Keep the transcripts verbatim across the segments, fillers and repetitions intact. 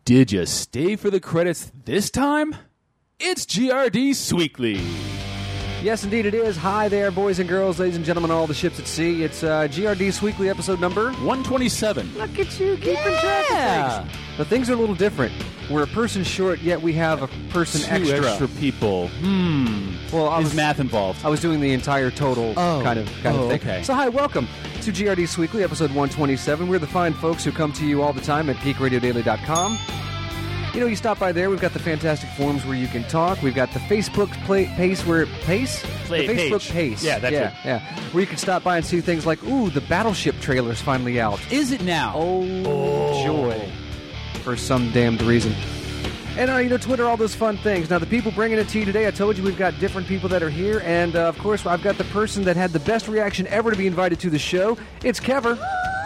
Did you stay for the credits this time? It's G R D Sweekly. Yes, indeed it is. Hi there, boys and girls, ladies and gentlemen, all the ships at sea. It's uh, G R D Sweekly episode number... one twenty-seven. Look at you, keeping Yeah. track of things. But things are a little different. We're a person short, yet we have a person Two extra. extra people. Hmm. Well, I Is was, math involved? I was doing the entire total Oh. kind of kind Oh, of thing. okay. So hi, welcome to G R D Sweekly, episode one twenty-seven. We're the fine folks who come to you all the time at geek radio daily dot com. You know, you stop by there. We've got the fantastic forums where you can talk. We've got the Facebook play, pace where pace, Play the Facebook page. pace. Yeah, that's yeah, it. yeah. Where you can stop by and see things like, ooh, the Battleship trailer's finally out. Is it now? Oh, joy! For some damned reason. And, uh, you know, Twitter, all those fun things. Now, the people bringing it to you today, I told you we've got different people that are here. And, uh, of course, I've got the person that had the best reaction ever to be invited to the show. It's Kever.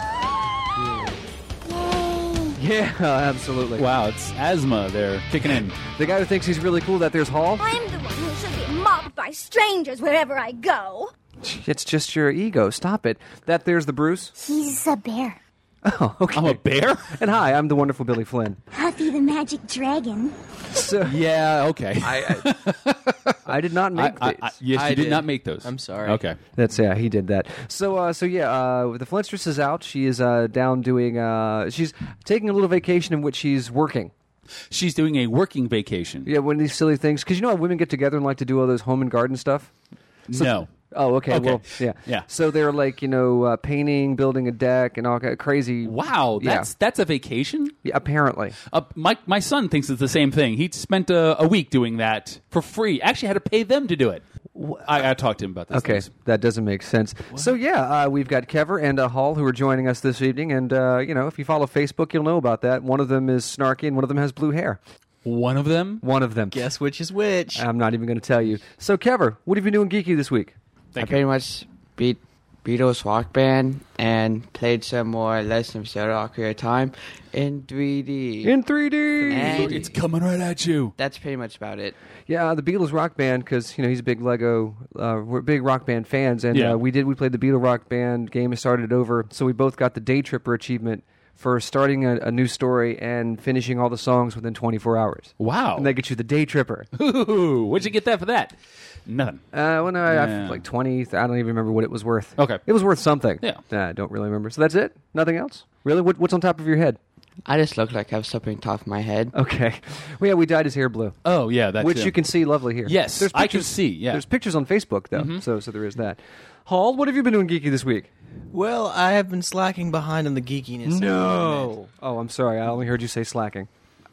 Yeah, absolutely. Wow, it's asthma there kicking in. The guy who thinks he's really cool, that there's Hall. I'm the one who should be mobbed by strangers wherever I go. It's just your ego. Stop it. That there's the Bruce. He's a bear. Oh, okay. I'm a bear? And hi, I'm the wonderful Billy Flynn. Huffy the magic dragon. So, Yeah, okay. I, I, I did not make I- I- these. I- yes, I you did. did. not make those. I'm sorry. Okay. That's yeah, he did that. So uh, so yeah, uh, the Flintstress is out. She is uh, down doing. Uh, she's taking a little vacation in which she's working. She's doing a working vacation. Yeah, one of these silly things. Because you know how women get together and like to do all those home and garden stuff. So- no. Oh, okay. Okay. Well, yeah, Yeah. So they're like you know uh, painting, building a deck, and all kind of crazy. Wow, Yeah. that's that's a vacation? Yeah, apparently. Uh, my my son thinks it's the same thing. He spent a, a week doing that for free. Actually had to pay them to do it. I, I talked to him about this. Okay, things. that doesn't make sense. So yeah, uh, we've got Kever and uh, Hall who are joining us this evening, and uh, you know, if you follow Facebook, you'll know about that. One of them is snarky, and one of them has blue hair. One of them? One of them. Guess which is which. I'm not even going to tell you. So Kever, what have you been doing geeky this week? Thank I you. pretty much beat Beatles Rock Band and played some more Legend of Zelda Ocarina of Time in three D. In three D. And It's coming right at you. that's pretty much about it. Yeah, the Beatles Rock Band, because you know he's a big Lego, uh, we're big Rock Band fans, and Yeah. uh, we did we played the Beatles Rock Band game and started it over, so we both got the Day Tripper achievement for starting a, a new story and finishing all the songs within twenty-four hours. Wow. And they get you the Day Tripper. Ooh, what'd you get that for that? Nothing. Uh, well, no, I, Yeah. I like twenty. I don't even remember what it was worth. Okay. it was worth something. Yeah. Nah, I don't really remember. So that's it. Nothing else. Really? What, what's on top of your head? I just look like I have something on top of my head. Okay. Well, yeah, we dyed his hair blue, Oh, yeah, that's which it. you can see lovely here. Yes, There's I can pictures- see, yeah. There's pictures on Facebook though, so so there is that. Hall, what have you been doing geeky this week? Well, I have been slacking behind on the geekiness. Oh, I'm sorry. I only heard you say slacking.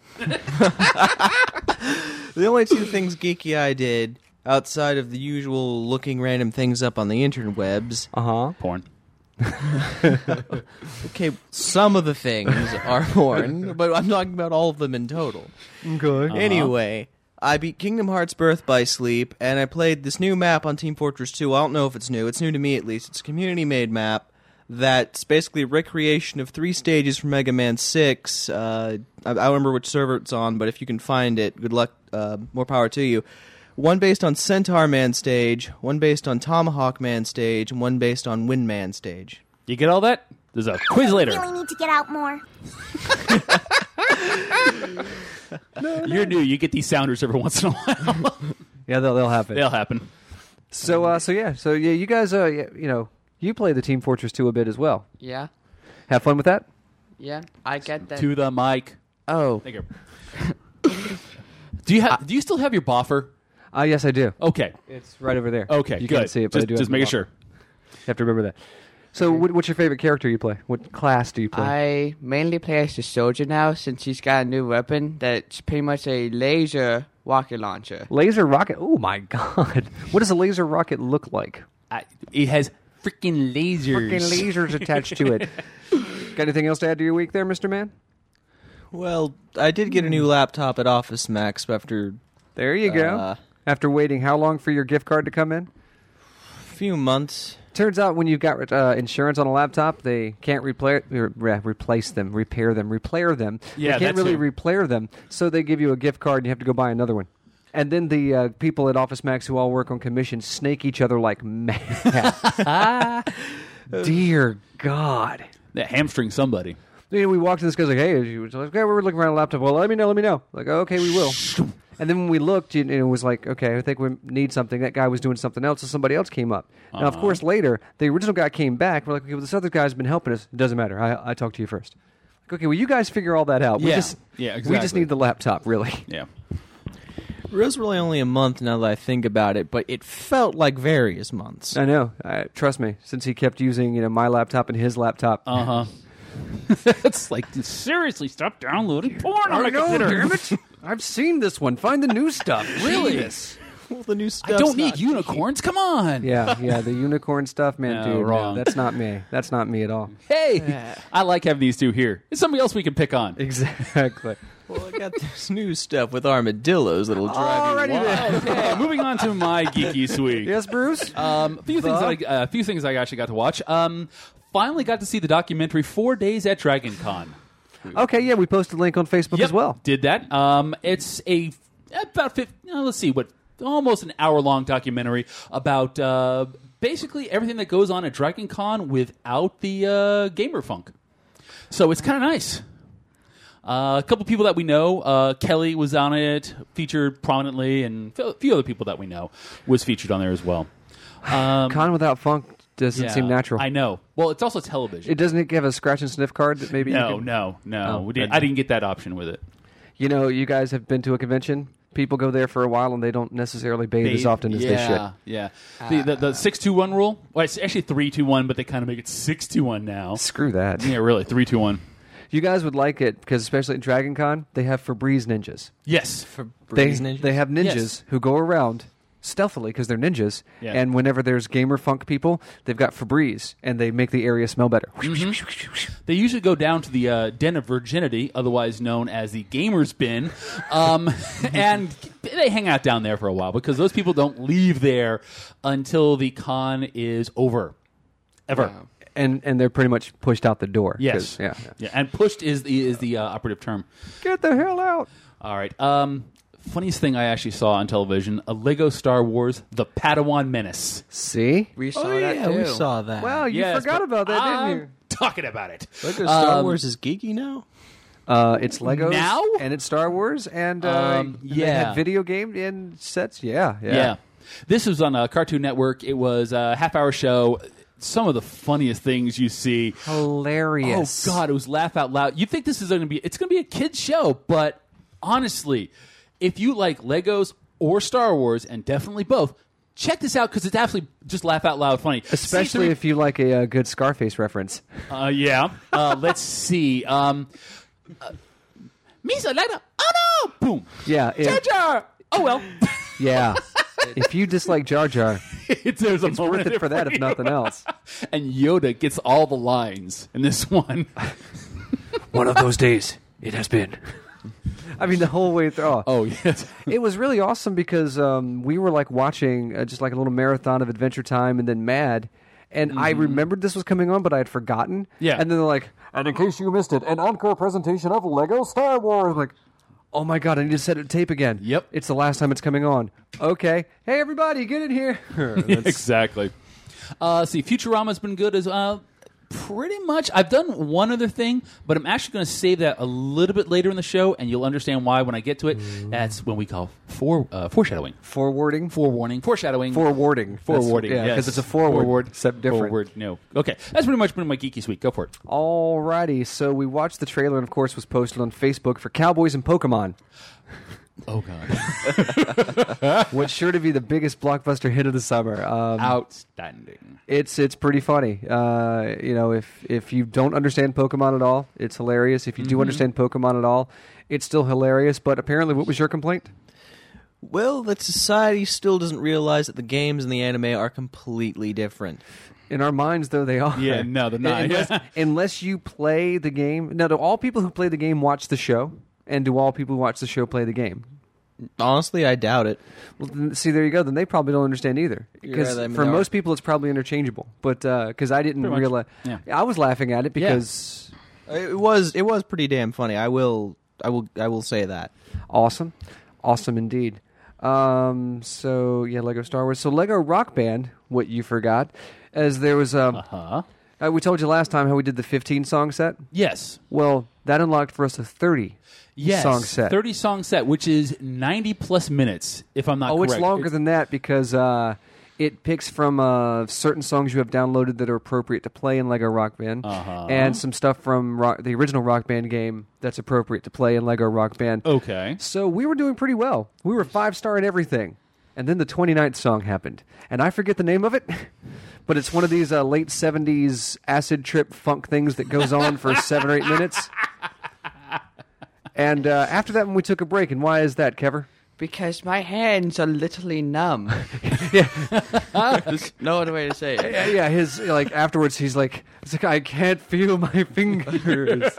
The only two things geeky I did, outside of the usual looking random things up on the interwebs, Uh huh. Porn. okay, some of the things are porn, but I'm talking about all of them in total. Okay. Anyway, I beat Kingdom Hearts Birth by Sleep, and I played this new map on Team Fortress two. I don't know if it's new. It's new to me, at least. It's a community-made map that's basically a recreation of three stages from Mega Man six. Uh, I, I don't remember which server it's on, but if you can find it, good luck. Uh, more power to you. One based on Centaur Man stage, one based on Tomahawk Man stage, and one based on Wind Man stage. You get all that? There's a quiz later. Really need to get out more. You're new. You get these sounders every once in a while. Yeah, they'll they'll happen. They'll happen. So uh, so yeah, so yeah, you guys, uh, yeah, you know, you play the Team Fortress two a bit as well. Yeah? Have fun with that. Yeah? I get that. To the mic. Oh. Thank you. Do you have? Do you still have your boffer? Uh, yes, I do. Okay. It's right over there. Okay. you good. can't see it, but just, I do. Just have the making ball. sure. You have to remember that. So, what, what's your favorite character you play? What class do you play? I mainly play as the soldier now since he's got a new weapon that's pretty much a laser rocket launcher. Laser rocket. Oh my god! What does a laser rocket look like? I, it has freaking lasers. Freaking lasers attached to it. Got anything else to add to your week, there, Mister Man? Well, I did get a new laptop at Office Max after There you go. Uh, After waiting how long for your gift card to come in? a few months. Turns out when you've got uh, insurance on a laptop, they can't replace re- replace them, repair them, repair them. Yeah, they can't that's really it. repair them, so they give you a gift card and you have to go buy another one. And then the uh, people at Office Max who all work on commission snake each other like mad. Dear God. That hamstring somebody. You know, we walked in, this guy's like, hey, you was like, okay, we're looking around a laptop. Well, let me know, let me know. Like, okay, we will. And then when we looked, you know, it was like, okay, I think we need something. That guy was doing something else, so somebody else came up. Uh-huh. Now, of course, later, the original guy came back. We're like, okay, well, this other guy's been helping us. It doesn't matter. I, I talked to you first. Like, okay, well, you guys figure all that out. We Yeah. just, Yeah, We just exactly. need the laptop, really. Yeah. It was really only a month now that I think about it, but it felt like various months. I know. I, trust me, since he kept using, you know, my laptop and his laptop. Uh huh. It's like, seriously, stop downloading porn on my I know, computer. damn it. I've seen this one. Find the new stuff. Really? Jesus. Well, the new I stuff. don't need unicorns. Come on. Yeah, yeah, the unicorn stuff, man, No, dude. no, wrong. that's not me. That's not me at all. Hey, I like having these two here. It's somebody else we can pick on. Exactly. Well, I got this new stuff with armadillos that'll drive Alrighty you wild. then. Okay, moving on to my geeky sweek. Yes, Bruce? Um, a few things. That I, uh, a few things I actually got to watch. Um, finally got to see the documentary Four Days at Dragon Con. Okay, yeah, we posted a link on Facebook Yep, as well. Did that. Um, it's a about fifty, uh, let's see what almost an hour long documentary about uh, basically everything that goes on at Dragon Con without the uh, gamer funk. So it's kind of nice. Uh, a couple people that we know, uh, Kelly was on it, featured prominently, and a few other people that we know was featured on there as well. Um, Con without funk doesn't yeah, seem natural. I know. Well, it's also television. It doesn't have a scratch and sniff card that maybe no, you can... no, no, Oh, we didn't, good. I didn't get that option with it. You know, you guys have been to a convention. People go there for a while and they don't necessarily bathe, as often as yeah, they should. Yeah, the the, the six two one rule. Well, it's actually three two one, but they kind of make it six two one now. Screw that. Yeah, really, three two one. You guys would like it because, especially at Dragon Con, they have Febreze ninjas. Yes, For They, Breeze Ninja? they have ninjas Yes. who go around stealthily because they're ninjas. Yeah. And whenever there's gamer funk people, they've got Febreze and they make the area smell better. they usually go down to the uh, Den of Virginity, otherwise known as the Gamers Bin, um, and they hang out down there for a while because those people don't leave there until the con is over, ever. And and they're pretty much pushed out the door. 'cause- Yes, Yeah. yeah. yeah, and pushed is the is the uh, operative term. Get the hell out. All right. Um, funniest thing I actually saw on television: a Lego Star Wars: The Padawan Menace. See? We saw Oh, that yeah, too. we saw that. Well, you Yes, forgot but about that, I'm didn't you? Talking about it. Lego Star Um, Wars is geeky now? Uh, it's Legos Now? and it's Star Wars and uh, Um, and they yeah. had video game and sets. Yeah, yeah. Yeah. This was on uh, Cartoon Network. It was a half-hour show. Some of the funniest things you see. Hilarious. Oh God, it was laugh out loud. You think this is going to be? It's going to be a kids show, but honestly, if you like Legos or Star Wars, and definitely both, check this out because it's absolutely just laugh out loud funny. Especially See, if you like a, uh good Scarface reference. Uh, yeah. Uh, let's see. Um, uh, Misa later. Oh no! Boom. Yeah. Jar It, Jar. Oh well. yeah. If you dislike Jar Jar, it's there's a it's moment worth in it for that, if you. nothing else. And Yoda gets all the lines in this one. One of those days, it has been. I mean, the whole way through. Oh. Oh yes. It was really awesome because um, we were like watching uh, just like a little marathon of Adventure Time and then Mad. And I remembered this was coming on, but I had forgotten. Yeah. And then they're like, and in case you missed it, an encore presentation of Lego Star Wars. I'm like, oh my God, I need to set it to tape again. Yep. It's the last time it's coming on. Okay. Hey, everybody, get in here. That's- exactly. Uh, see, Futurama's been good as well. Pretty much. I've done one other thing, but I'm actually going to save that a little bit later in the show, and you'll understand why when I get to it. That's when we call fore, uh, foreshadowing. Forwarding. Forewarning. Foreshadowing. Forwarding. Forwarding. That's- yeah, yes. because it's a forward. Forward. Except different. Forward. No. Okay. That's pretty much been my geeky week. Go for it. Alrighty, so we watched the trailer and of course was posted on Facebook for Cowboys and Pokemon. Oh, God. What's sure to be the biggest blockbuster hit of the summer. Um, Outstanding. It's it's pretty funny. Uh, you know, if if you don't understand Pokemon at all, it's hilarious. If you do understand Pokemon at all, it's still hilarious. But apparently, what was your complaint? Well, that society still doesn't realize that the games and the anime are completely different. In our minds, though, they are. Yeah, no, they're not. Unless, unless you play the game. Now, do all people who play the game watch the show? And do all people who watch the show play the game? Honestly, I doubt it. Well, then, see, there you go. Then they probably don't understand either. Because Yeah, I mean, for they are. most people, it's probably interchangeable. But because I didn't Pretty much. realize, Yeah. I was laughing at it because It was it was pretty damn funny. I will I will I will say that. awesome, awesome indeed. Um, so yeah, Lego Star Wars. So Lego Rock Band. What you forgot, as there was um, Uh-huh. Uh, we told you last time how we did the fifteen song set. Yes. Well, that unlocked for us a thirty Yes. song set. thirty song set, which is ninety plus minutes, if I'm not oh, correct. it's longer than that because uh, it picks from uh, certain songs you have downloaded that are appropriate to play in Lego Rock Band, Uh-huh. and some stuff from rock, the original Rock Band game that's appropriate to play in Lego Rock Band. Okay. So we were doing pretty well. We were five star in everything. And then the twenty-ninth song happened. And I forget the name of it, but it's one of these uh, late seventies acid trip funk things that goes on for seven or eight minutes. And uh, after that, when we took a break, and why is that, Kever? Because my hands are literally numb. There's no other way to say it. Yeah, yeah, his, like, afterwards, he's like, he's like, I can't feel my fingers.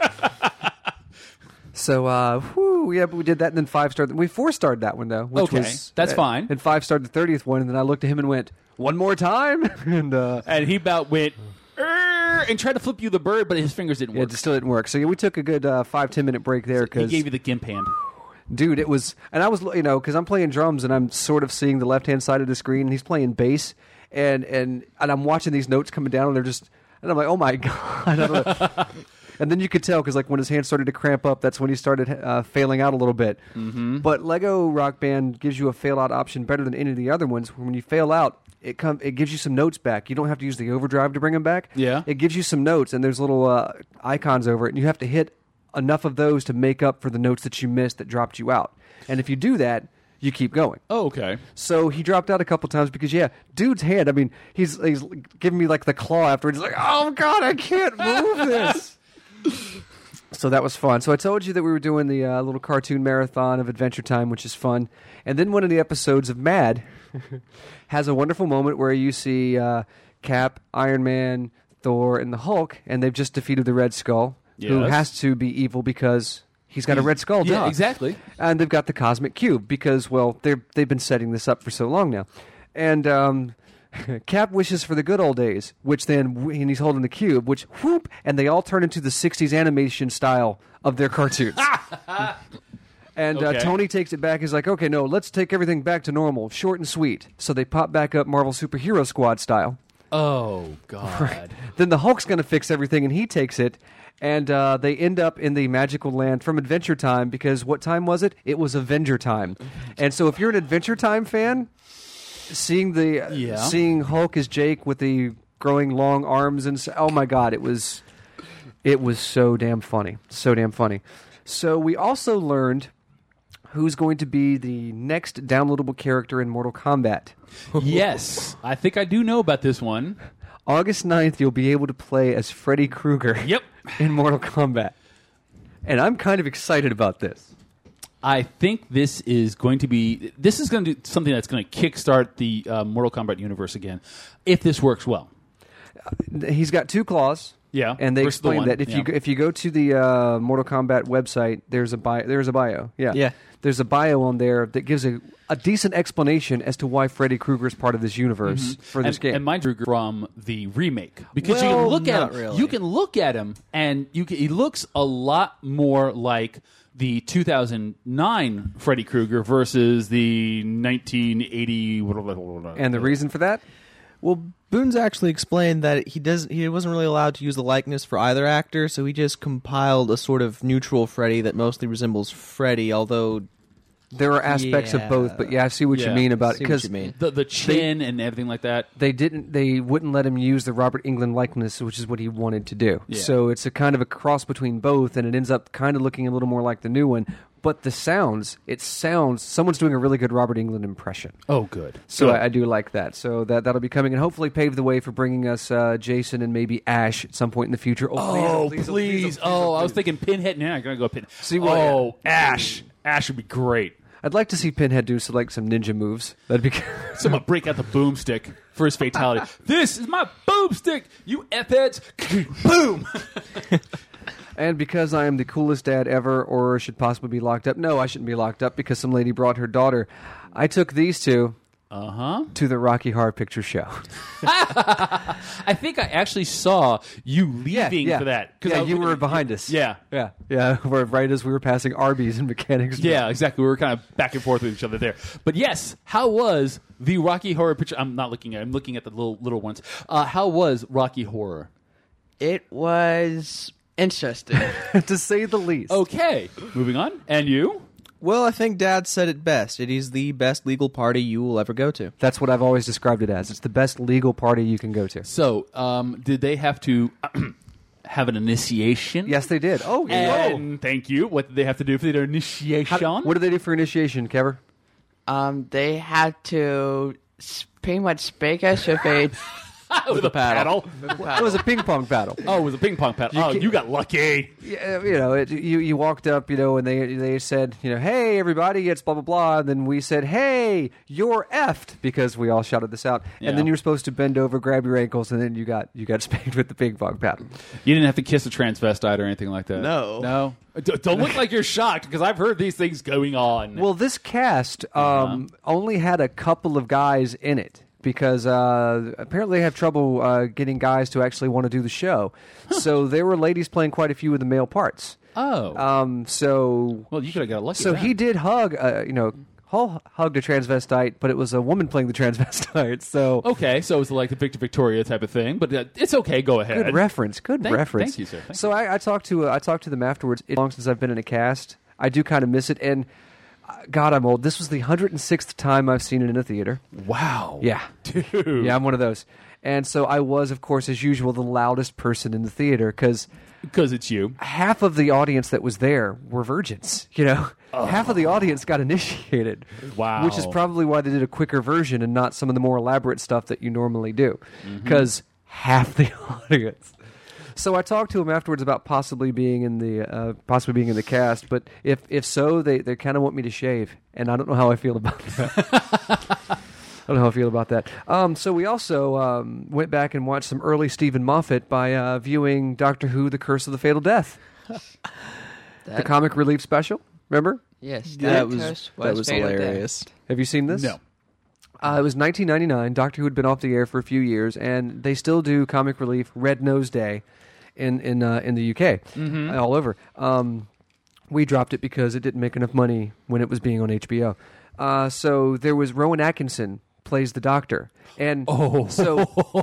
So, uh, whew, yeah, but we did that, and then five-starred. We four-starred that one, though. Which Okay, was, that's uh, fine. And five-starred the thirtieth one, and then I looked at him and went, one more time? and, uh... And he about went, "Err," and tried to flip you the bird, but his fingers didn't Yeah, work. it still didn't work. So, yeah, we took a good uh, five, ten-minute break there, He because... gave you the gimp hand. Dude, it was... And I was, you know, because I'm playing drums, and I'm sort of seeing the left-hand side of the screen, and he's playing bass, and, and, and I'm watching these notes coming down, and they're just... And I'm like, oh, my God. I don't know. And then you could tell, because like when his hands started to cramp up, that's when he started uh, failing out a little bit. Mm-hmm. But Lego Rock Band gives you a fail out option better than any of the other ones. When you fail out, it come it gives you some notes back. You don't have to use the overdrive to bring them back. Yeah. It gives you some notes, and there's little uh, icons over it, and you have to hit enough of those to make up for the notes that you missed that dropped you out. And if you do that, you keep going. Oh, okay. So he dropped out a couple times because, yeah, dude's hand, I mean, he's he's giving me like the claw afterwards. He's like, oh, God, I can't move this. So that was fun. So I told you that we were doing the uh, little cartoon marathon of Adventure Time, which is fun. And then one of the episodes of Mad has a wonderful moment where you see uh, Cap, Iron Man, Thor, and the Hulk, and they've just defeated the Red Skull, who Yes. has to be evil because he's got a red skull. Yeah, duh. exactly. And they've got the Cosmic Cube because, well, they're, they've been setting this up for so long now. And um, Cap wishes for the good old days, which then, and he's holding the cube, which whoop, and they all turn into the sixties animation style of their cartoons. And uh, Okay. Tony takes it back. He's like, okay, no, let's take everything back to normal, short and sweet. So they pop back up Marvel Superhero Squad style. Oh, God. Then the Hulk's going to fix everything, and he takes it. And uh, they end up in the magical land from Adventure Time because what time was it? It was Avenger Time. And so if you're an Adventure Time fan, seeing the Yeah. seeing Hulk as Jake with the growing long arms and so, oh my God, it was it was so damn funny, so damn funny. So we also learned who's going to be the next downloadable character in Mortal Kombat. Yes. I think I do know about this one. August ninth, you'll be able to play as Freddy Krueger. Yep. In Mortal Kombat. And I'm kind of excited about this. I think this is going to be this is going to do something that's going to kickstart the uh, Mortal Kombat universe again, if this works well. He's got two claws. Yeah, and they versus the explain one, that if yeah. you go, if you go to the uh, Mortal Kombat website, there's a bio. There's a bio. Yeah, Yeah. There's a bio on there that gives a, a decent explanation as to why Freddy Krueger is part of this universe for this and, game. And mine's from the remake because you Well, can look at not him. really. You can look at him, and you can, he looks a lot more like the two thousand nine Freddy Krueger versus the nineteen eighty. And the reason for that? Well, Boone's actually explained that he does he wasn't really allowed to use the likeness for either actor, so he just compiled a sort of neutral Freddy that mostly resembles Freddy, although There are aspects of Yeah. both, but yeah, I see what Yeah. you mean about it See what because you mean. the the chin and everything like that. they didn't they wouldn't let him use the Robert Englund likeness, which is what he wanted to do. Yeah. So it's a kind of a cross between both, and it ends up kind of looking a little more like the new one. But the sounds, it sounds someone's doing a really good Robert Englund impression. Oh, good. So Good. I, I do like that. So that that'll be coming and hopefully pave the way for bringing us uh, Jason and maybe Ash at some point in the future. Oh, please, please! oh, please, Oh, I was thinking Pinhead. Now I'm gonna go Pinhead. See what- Oh, Ash! Ash would be great. I'd like to see Pinhead do some, like some ninja moves. That'd be. Someone break out the boomstick for his fatality. This is my boomstick, you F-heads! Boom! And because I am the coolest dad ever, or should possibly be locked up. No, I shouldn't be locked up because some lady brought her daughter. I took these two Uh huh. to the Rocky Horror Picture Show. I think I actually saw you leaving for that. Yeah, I was you looking were at- behind us. Yeah. Yeah, yeah. Where right as we were passing Arby's and Mechanics. Yeah, exactly. We were kind of back and forth with each other there. But yes, how was the Rocky Horror Picture? I'm not looking at. I'm looking at the little little ones. Uh, how was Rocky Horror? It was interesting. to say the least. Okay, moving on. And you? Well, I think Dad said it best. It is the best legal party you will ever go to. That's what I've always described it as. It's the best legal party you can go to. So, um, did they have to have an initiation? Yes, they did. Oh, And thank you. What did they have to do for their initiation? How, what did they do for initiation, Kever? um, they had to s- pretty much spank us with a with a paddle. It was a ping pong paddle. Oh, it was a ping pong paddle. You oh, can't- you got lucky. Yeah, you know, it, you you walked up, you know, and they they said, you know, hey everybody, it's blah blah blah. And then we said, hey, you're effed, because we all shouted this out. Yeah. And then you were supposed to bend over, grab your ankles, and then you got you got spanked with the ping pong paddle. You didn't have to kiss a transvestite or anything like that. No. No. D- don't look like you're shocked, because I've heard these things going on. Well, this cast um, only had a couple of guys in it. Because uh, apparently they have trouble uh, getting guys to actually want to do the show. So there were ladies playing quite a few of the male parts. oh. Um, so well, you could have got lucky. so with that. he did hug, uh, you know, Hull hugged a transvestite, but it was a woman playing the transvestite. So Okay, so it's like the Victor Victoria type of thing, but uh, it's okay. Go ahead. good reference, good Thank- reference. thank you, sir. Thank so I, I talked to uh, I talked to them afterwards. It's long since I've been in a cast. I do kind of miss it, and uh, God, I'm old. This was the hundred and sixth time I've seen it in a theater. Wow. Yeah. Dude. Yeah, I'm one of those. And so I was, of course, as usual, the loudest person in the theater because Because it's you. half of the audience that was there were virgins. You know, half of the audience got initiated. Wow. Which is probably why they did a quicker version and not some of the more elaborate stuff that you normally do, Mm-hmm. because half the audience. So I talked to him afterwards about possibly being in the uh, possibly being in the cast, but if if so, they they kind of want me to shave, and I don't know how I feel about that. I don't know how I feel about that. Um, so we also um, went back and watched some early Stephen Moffat by uh, viewing Doctor Who: The Curse of the Fatal Death, the That- comic relief special. Remember? Yes, That was curse that was fatal death. hilarious. Have you seen this? No. Uh, it was nineteen ninety-nine. Doctor Who had been off the air for a few years, and they still do comic relief Red Nose Day in in uh, in the U K, Mm-hmm. all over. Um, we dropped it because it didn't make enough money when it was being on H B O. Uh, so there was Rowan Atkinson plays the Doctor, and Oh. so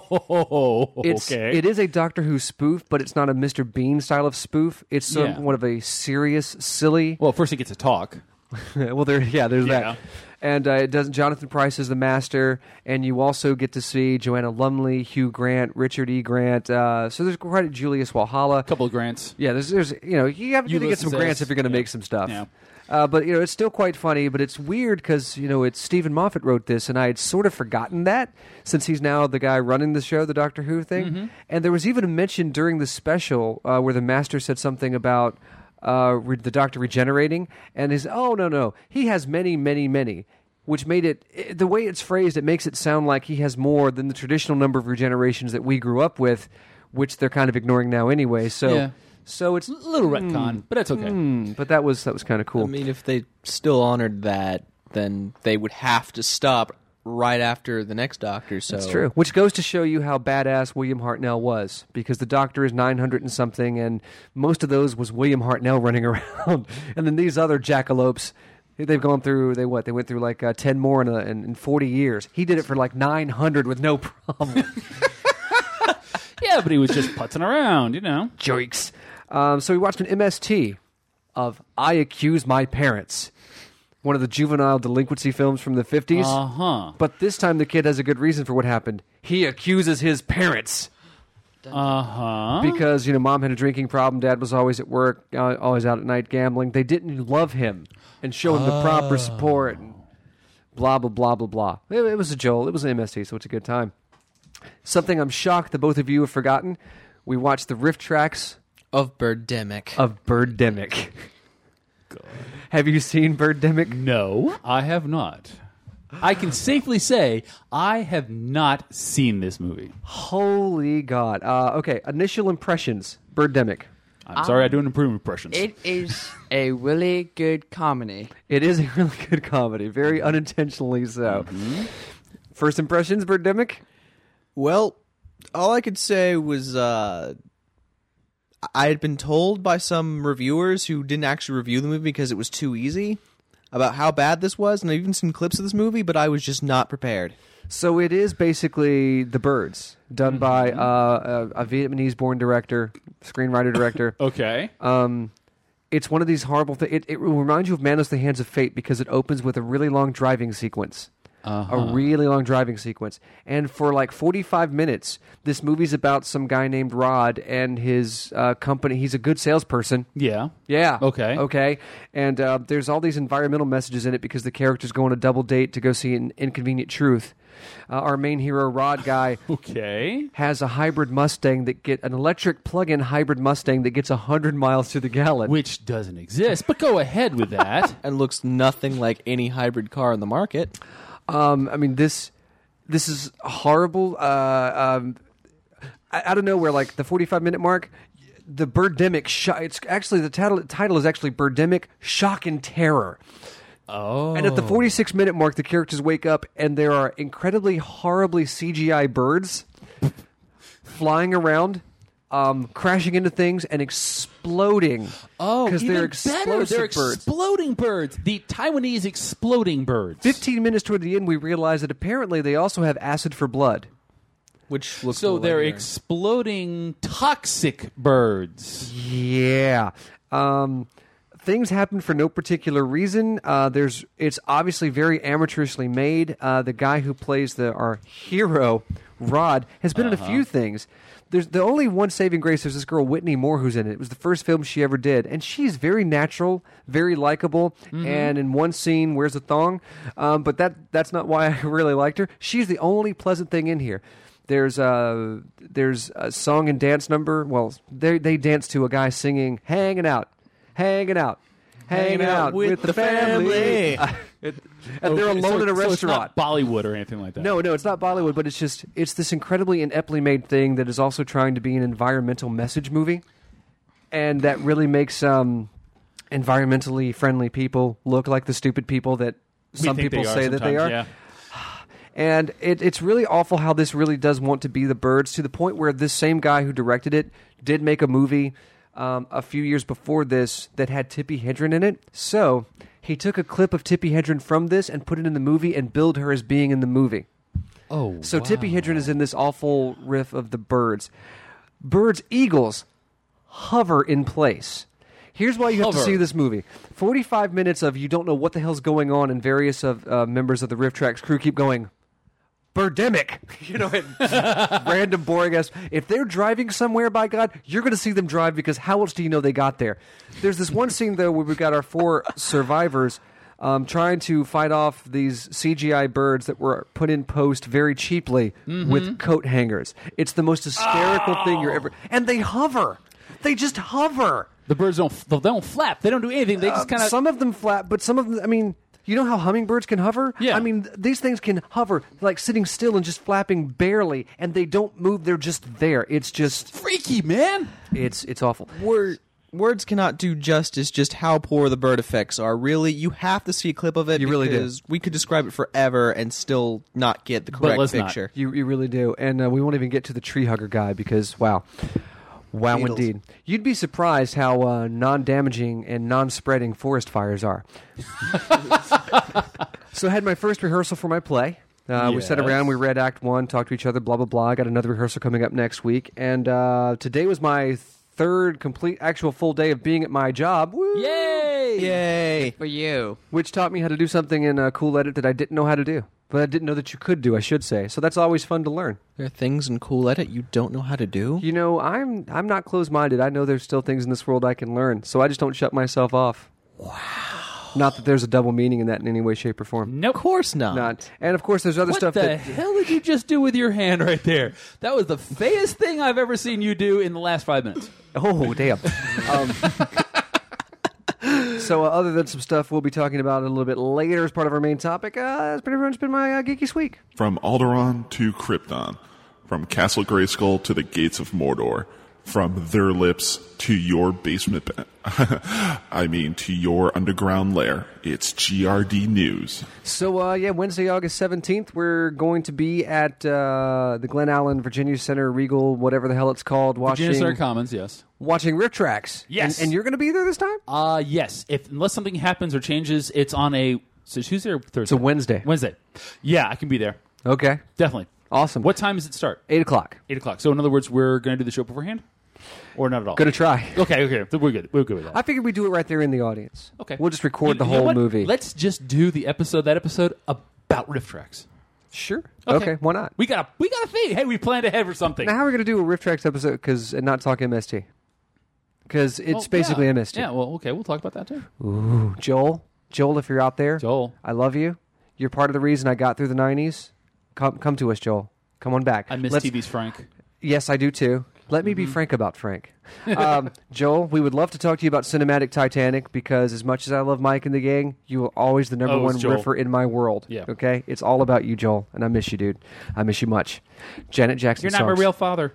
Oh, it's okay. it is a Doctor Who spoof, but it's not a Mister Bean style of spoof. It's sort Yeah. of one of a serious, silly. Well, first he gets to talk. well, there, yeah, there's Yeah. that. And uh, it does. Jonathan Pryce is the master, and you also get to see Joanna Lumley, Hugh Grant, Richard E. Grant. Uh, so there's quite a Julius Walhalla. A couple of grants. Yeah, there's, there's, you know, you have to get some Ulysses grants S. if you're going to Yeah. make some stuff. Yeah. Uh, but you know, it's still quite funny. But it's weird because you know it's Stephen Moffat wrote this, and I had sort of forgotten that since he's now the guy running the show, the Doctor Who thing. Mm-hmm. And there was even a mention during the special uh, where the Master said something about uh, re- the Doctor regenerating, and his oh no no he has many many many. Which made it, i the way it's phrased, it makes it sound like he has more than the traditional number of regenerations that we grew up with, which they're kind of ignoring now anyway. So, Yeah. so it's A little retcon, but that's okay. Hmm, but that was that was kind of cool. I mean, if they still honored that, then they would have to stop right after the next Doctor. So That's true. Which goes to show you how badass William Hartnell was, because the Doctor is nine hundred and something, and most of those was William Hartnell running around, and then these other jackalopes. They've gone through. They what? They went through like uh, ten more in, a, in in forty years. He did it for like nine hundred with no problem. Yeah, but he was just putzing around, you know. Jerks. Um, so we watched an M S T of "I Accuse My Parents," one of the juvenile delinquency films from the fifties. Uh huh. But this time the kid has a good reason for what happened. He accuses his parents. Uh huh. Because, you know, mom had a drinking problem, dad was always at work, uh, always out at night gambling. They didn't love him and show him the proper support and blah, blah, blah, blah, blah. It, it was a Joel. It was an M S T, so it's a good time. Something I'm shocked that both of you have forgotten. We watched the riff tracks of Birdemic. of Birdemic. Have you seen Birdemic? No, I have not. I can safely say I have not seen this movie. Holy God. Uh, okay, initial impressions. Birdemic. I'm sorry, I don't improve impressions. It is a really good comedy. It is a really good comedy, very unintentionally so. First impressions, Birdemic? Well, all I could say was uh, I had been told by some reviewers who didn't actually review the movie because it was too easy about how bad this was, and I've even seen clips of this movie, but I was just not prepared. So it is basically The Birds, done mm-hmm. by uh, a, a Vietnamese-born director, screenwriter-director. Okay. Um, it's one of these horrible things. It, it reminds you of Man is the Hands of Fate because it opens with a really long driving sequence. Uh-huh. A really long driving sequence. And for like forty-five minutes, this movie's about some guy named Rod and his uh, company. He's a good salesperson. Yeah. Yeah. Okay. Okay. And uh, there's all these environmental messages in it because the characters go on a double date to go see an Inconvenient Truth. Uh, our main hero, Rod guy, okay, has a hybrid Mustang that get an electric plug-in hybrid Mustang that gets one hundred miles to the gallon. Which doesn't exist, but go ahead with that. And looks nothing like any hybrid car in the market. Um, I mean, this this is horrible. Uh, um, out of nowhere, like the forty-five minute mark, the Birdemic. Sh- it's actually the title. Title is actually Birdemic: Shock and Terror. Oh. And at the forty-six minute mark, the characters wake up and there are incredibly horribly C G I birds flying around, um, crashing into things and exploding. Oh, because they're explosive They're birds. exploding birds. The Taiwanese exploding birds. Fifteen minutes toward the end, we realize that apparently they also have acid for blood. Which looks so they're legendary. exploding toxic birds. Yeah. Um, things happen for no particular reason. Uh, there's it's obviously very amateurishly made. Uh, the guy who plays the our hero, Rod, has been Uh-huh. in a few things. There's the only one saving grace. There's this girl Whitney Moore who's in it. It was the first film she ever did, and she's very natural, very likable. Mm-hmm. And in one scene, wears a thong. Um, but that that's not why I really liked her. She's the only pleasant thing in here. There's a there's a song and dance number. Well, they they dance to a guy singing "Hanging Out, Hanging Out, Hanging, hanging out, out with, with the, the family." family. it, and okay, they're alone so, in a so restaurant. It's not Bollywood or anything like that. No, no, it's not Bollywood, but it's just it's this incredibly ineptly made thing that is also trying to be an environmental message movie, and that really makes um, environmentally friendly people look like the stupid people that we some think people they say that they are. Yeah. And it, it's really awful how this really does want to be The Birds, to the point where this same guy who directed it did make a movie um, a few years before this that had Tippi Hedren in it. So he took a clip of Tippi Hedren from this and put it in the movie and billed her as being in the movie. Oh, So wow. Tippi Hedren is in this awful riff of The Birds. Birds, eagles, hover in place. Here's why you have Hover. to see this movie. forty-five minutes of you don't know what the hell's going on, and various of uh, members of the Riff Tracks crew keep going, Birdemic, you know, and random boring ass. If they're driving somewhere, by God, you're going to see them drive, because how else do you know they got there? There's this one scene though where we've got our four survivors um, trying to fight off these C G I birds that were put in post very cheaply Mm-hmm. with coat hangers. It's the most hysterical Oh. thing you're ever. And they hover. They just hover. The birds don't they don't flap. They don't do anything. They just Uh, kind of. some of them flap, but some of them. I mean. You know how hummingbirds can hover? Yeah. I mean, th- these things can hover, like sitting still and just flapping barely, and they don't move. They're just there. It's just freaky, man. It's it's awful. Word, words cannot do justice just how poor the bird effects are. Really, you have to see a clip of it. You really do. because we could describe it forever and still not get the But correct let's not. picture. You you really do, and uh, we won't even get to the tree hugger guy because wow, wow Beetles. indeed. You'd be surprised how uh, non-damaging and non-spreading forest fires are. So I had my first rehearsal for my play. Uh, We sat Yes. around, we read Act One, talked to each other, blah blah blah. I got another rehearsal coming up next week, and uh, today was my third complete, actual full day of being at my job. Woo! Yay! Yay! For you. Which taught me how to do something in uh, Cool Edit that I didn't know how to do. But I didn't know that you could do, I should say. So that's always fun to learn. There are things in Cool Edit you don't know how to do. You know, I'm I'm not closed-minded. I know there's still things in this world I can learn. So I just don't shut myself off. Wow. Not that there's a double meaning in that in any way, shape, or form. Nope. Of course not. Not. And of course, there's other What stuff the that. hell did you just do with your hand right there? That was the fayest thing I've ever seen you do in the last five minutes. Oh, damn. um, so, uh, other than some stuff we'll be talking about a little bit later as part of our main topic, uh, that's pretty much been my uh, geeky week. From Alderaan to Krypton, from Castle Grayskull to the Gates of Mordor, from their lips to your basement, ba- I mean to your underground lair, it's G R D News. So, uh, yeah, Wednesday, August seventeenth, we're going to be at uh, the Glen Allen Virginia Center, Regal, whatever the hell it's called, watching Virginia Center Commons, yes. watching Rift Tracks. Yes. And, and you're going to be there this time? Uh, yes. If unless something happens or changes, it's on a so Tuesday or Thursday. It's a Wednesday. Wednesday. Yeah, I can be there. Okay. Definitely. Awesome. What time does it start? Eight o'clock. Eight o'clock. So in other words, we're going to do the show beforehand, or not at all? Going to try. Okay. Okay. We're good. We're good with that. I figured we'd do it right there in the audience. Okay. We'll just record You- the you know whole what? movie. Let's just do the episode. That episode about Rift Tracks. Sure. Okay. Why not? We got a we got a thing. Hey, we planned ahead for something. Now, how are we going to do a Rift Tracks episode cause, and not talk M S T? Because it's Well, basically yeah. M S T. Yeah. Well, okay. We'll talk about that too. Ooh, Joel. Joel, if you're out there. Joel. I love you. You're part of the reason I got through the nineties. Come, come to us, Joel. Come on back. I miss Let's- T V's Frank. Yes, I do too. Let me Mm-hmm. be frank about Frank. Um, Joel, we would love to talk to you about Cinematic Titanic because as much as I love Mike and the gang, you are always the number Oh, it's one Joel. riffer in my world. Yeah. Okay? It's all about you, Joel, and I miss you, dude. I miss you much. Janet Jackson You're not my songs. real father.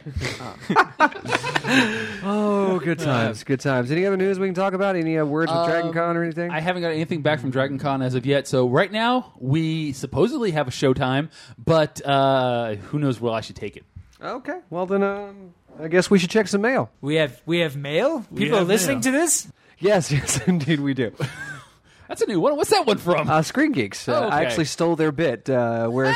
Oh, good times, good times. Any other news we can talk about? Any uh, words with Dragon Con or anything? I haven't got anything back from Dragon Con as of yet. So right now, we supposedly have a showtime, but uh, who knows where I should take it. Okay, well then, um, I guess we should check some mail. We have we have mail. We People have are listening mail. to this. Yes, yes, indeed we do. That's a new one. What's that one from? Uh, Screen Geeks. Uh, Oh, okay. I actually stole their bit uh, where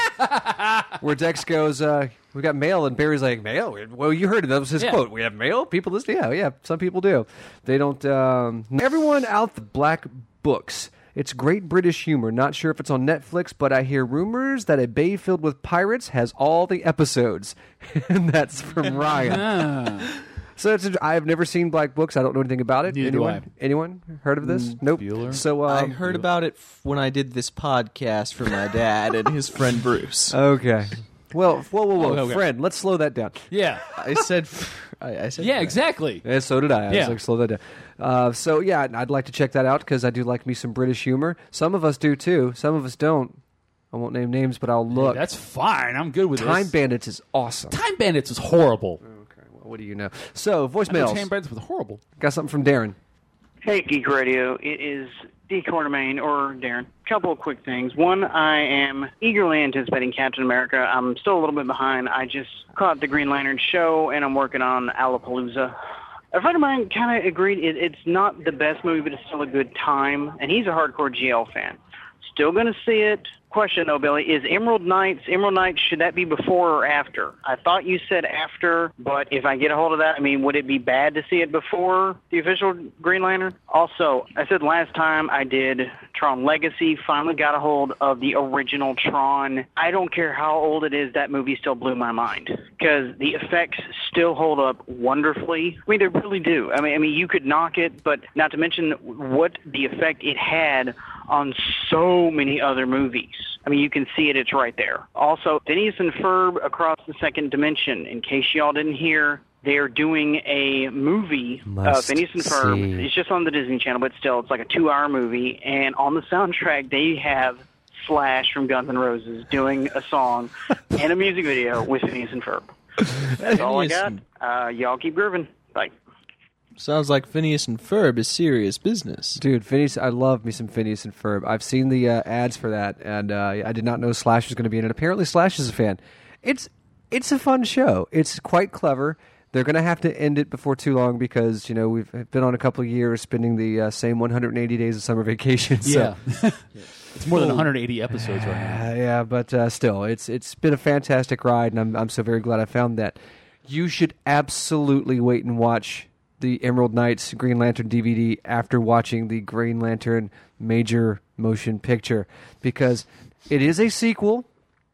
where Dex goes, uh, we got mail, and Barry's like, mail? Well, you heard it. That was his Yeah. quote. We have mail? People listen? Yeah, yeah, some people do. They don't... Um, everyone out the Black Books. It's great British humor. Not sure if it's on Netflix, but I hear rumors that a bay filled with pirates has all the episodes. And that's from Ryan. Ah. So it's, I've never seen Black Books. I don't know anything about it. Neither do Anyone? Anyone heard of this? Mm, nope. Bueller. So I um, heard about it f- when I did this podcast for my dad and his friend Bruce. Okay. Well, whoa, whoa, whoa, Okay, okay. friend, let's slow that down. Yeah. I said, f- I, I said, Yeah, that. exactly. And so did I. I Yeah. was like, slow that down. Uh, so yeah, I'd like to check that out because I do like me some British humor. Some of us do too. Some of us don't. I won't name names, but I'll look. That's fine. I'm good with Time this. Bandits is awesome. Time Bandits was horrible. Okay, well, what do you know? So I know voicemails. Time Bandits was horrible. Got something from Darren. Hey, Geek Radio. It is D. Quartermain or Darren. Couple of quick things. One, I am eagerly anticipating Captain America. I'm still a little bit behind. I just caught the Green Lantern show, and I'm working on Alapalooza. A friend of mine kind of agreed it, it's not the best movie, but it's still a good time, and he's a hardcore G L fan. Still going to see it. Question, though, Billy, is Emerald Knights, Emerald Knights, should that be before or after? I thought you said after, but if I get a hold of that, I mean, would it be bad to see it before the official Green Lantern? Also, I said last time I did Tron Legacy, finally got a hold of the original Tron. I don't care how old it is, that movie still blew my mind because the effects still hold up wonderfully. I mean, they really do. I mean, I mean, you could knock it, but not to mention what the effect it had on so many other movies. I mean, you can see it. It's right there. Also, Phineas and Ferb Across the Second Dimension. In case y'all didn't hear, they're doing a movie, uh, Must Phineas and Ferb. see. It's just on the Disney Channel, but still, it's like a two-hour movie. And on the soundtrack, they have Slash from Guns N' Roses doing a song and a music video with Phineas and Ferb. That's all I Phineas got. and- Uh, y'all keep grooving. Bye. Sounds like Phineas and Ferb is serious business. Dude, Phineas, I love me some Phineas and Ferb. I've seen the uh, ads for that, and uh, I did not know Slash was going to be in it. Apparently, Slash is a fan. It's it's a fun show. It's quite clever. They're going to have to end it before too long because you know we've been on a couple of years spending the uh, same one hundred eighty days of summer vacation. So. Yeah. It's more than one hundred eighty episodes right now. Uh, yeah, but uh, still, it's it's been a fantastic ride, and I'm I'm so very glad I found that. You should absolutely wait and watch the Emerald Knights Green Lantern D V D after watching the Green Lantern major motion picture because it is a sequel.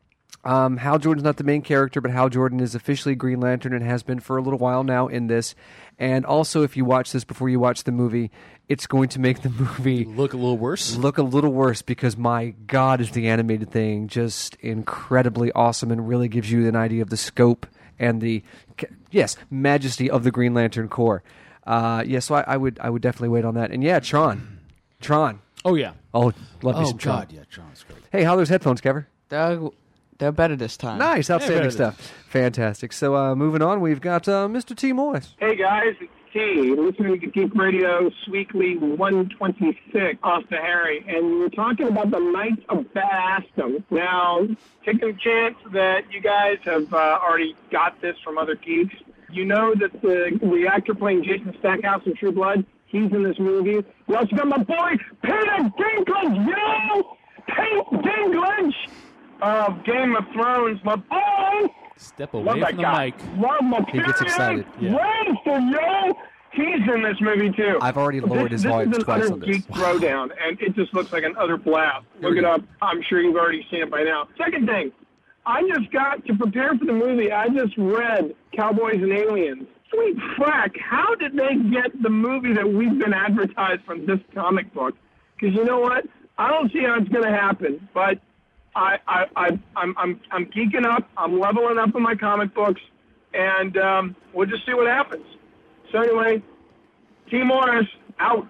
Um, Hal Jordan's not the main character, but Hal Jordan is officially Green Lantern and has been for a little while now in this. And also, if you watch this before you watch the movie, it's going to make the movie Look a little worse. look a little worse because my God, is the animated thing just incredibly awesome and really gives you an idea of the scope and the yes majesty of the Green Lantern Corps. Uh, yeah, so I, I would I would definitely wait on that. And yeah, Tron, Tron. Oh, yeah. Oh, love me Oh, some Tron. God, yeah. Tron's great. Hey, how are those headphones, Kever? They're, they're better this time. Nice, outstanding better stuff. Fantastic. So uh, moving on, we've got uh, Mister T. Moyes. Hey guys, it's T. Listening to Geek Radio Weekly one twenty-six off the Harry, and we're talking about the Knights of Bastum. Now, taking a chance that you guys have uh, already got this from other geeks, You know that the, the actor playing Jason Stackhouse in True Blood, he's in this movie. We also got my boy, Peter Dinklage, yo! Pete Dinklage of Game of Thrones, my boy! Step away Love that from the guy. mic. Love my He gets excited. Yeah. Ransom, yo! He's in this movie, too. I've already lowered this, his volume This is an twice utter on this. geek throwdown, and it just looks like an utter blast. Look it up. I'm sure you've already seen it by now. Second thing, I just got to prepare for the movie. I just read Cowboys and Aliens. Sweet frack, how did they get the movie that we've been advertised from this comic book? Because you know what? I don't see how it's going to happen, but I, I, I, I'm, I'm, I'm geeking up. I'm leveling up in my comic books, and um, we'll just see what happens. So anyway, T. Morris, out.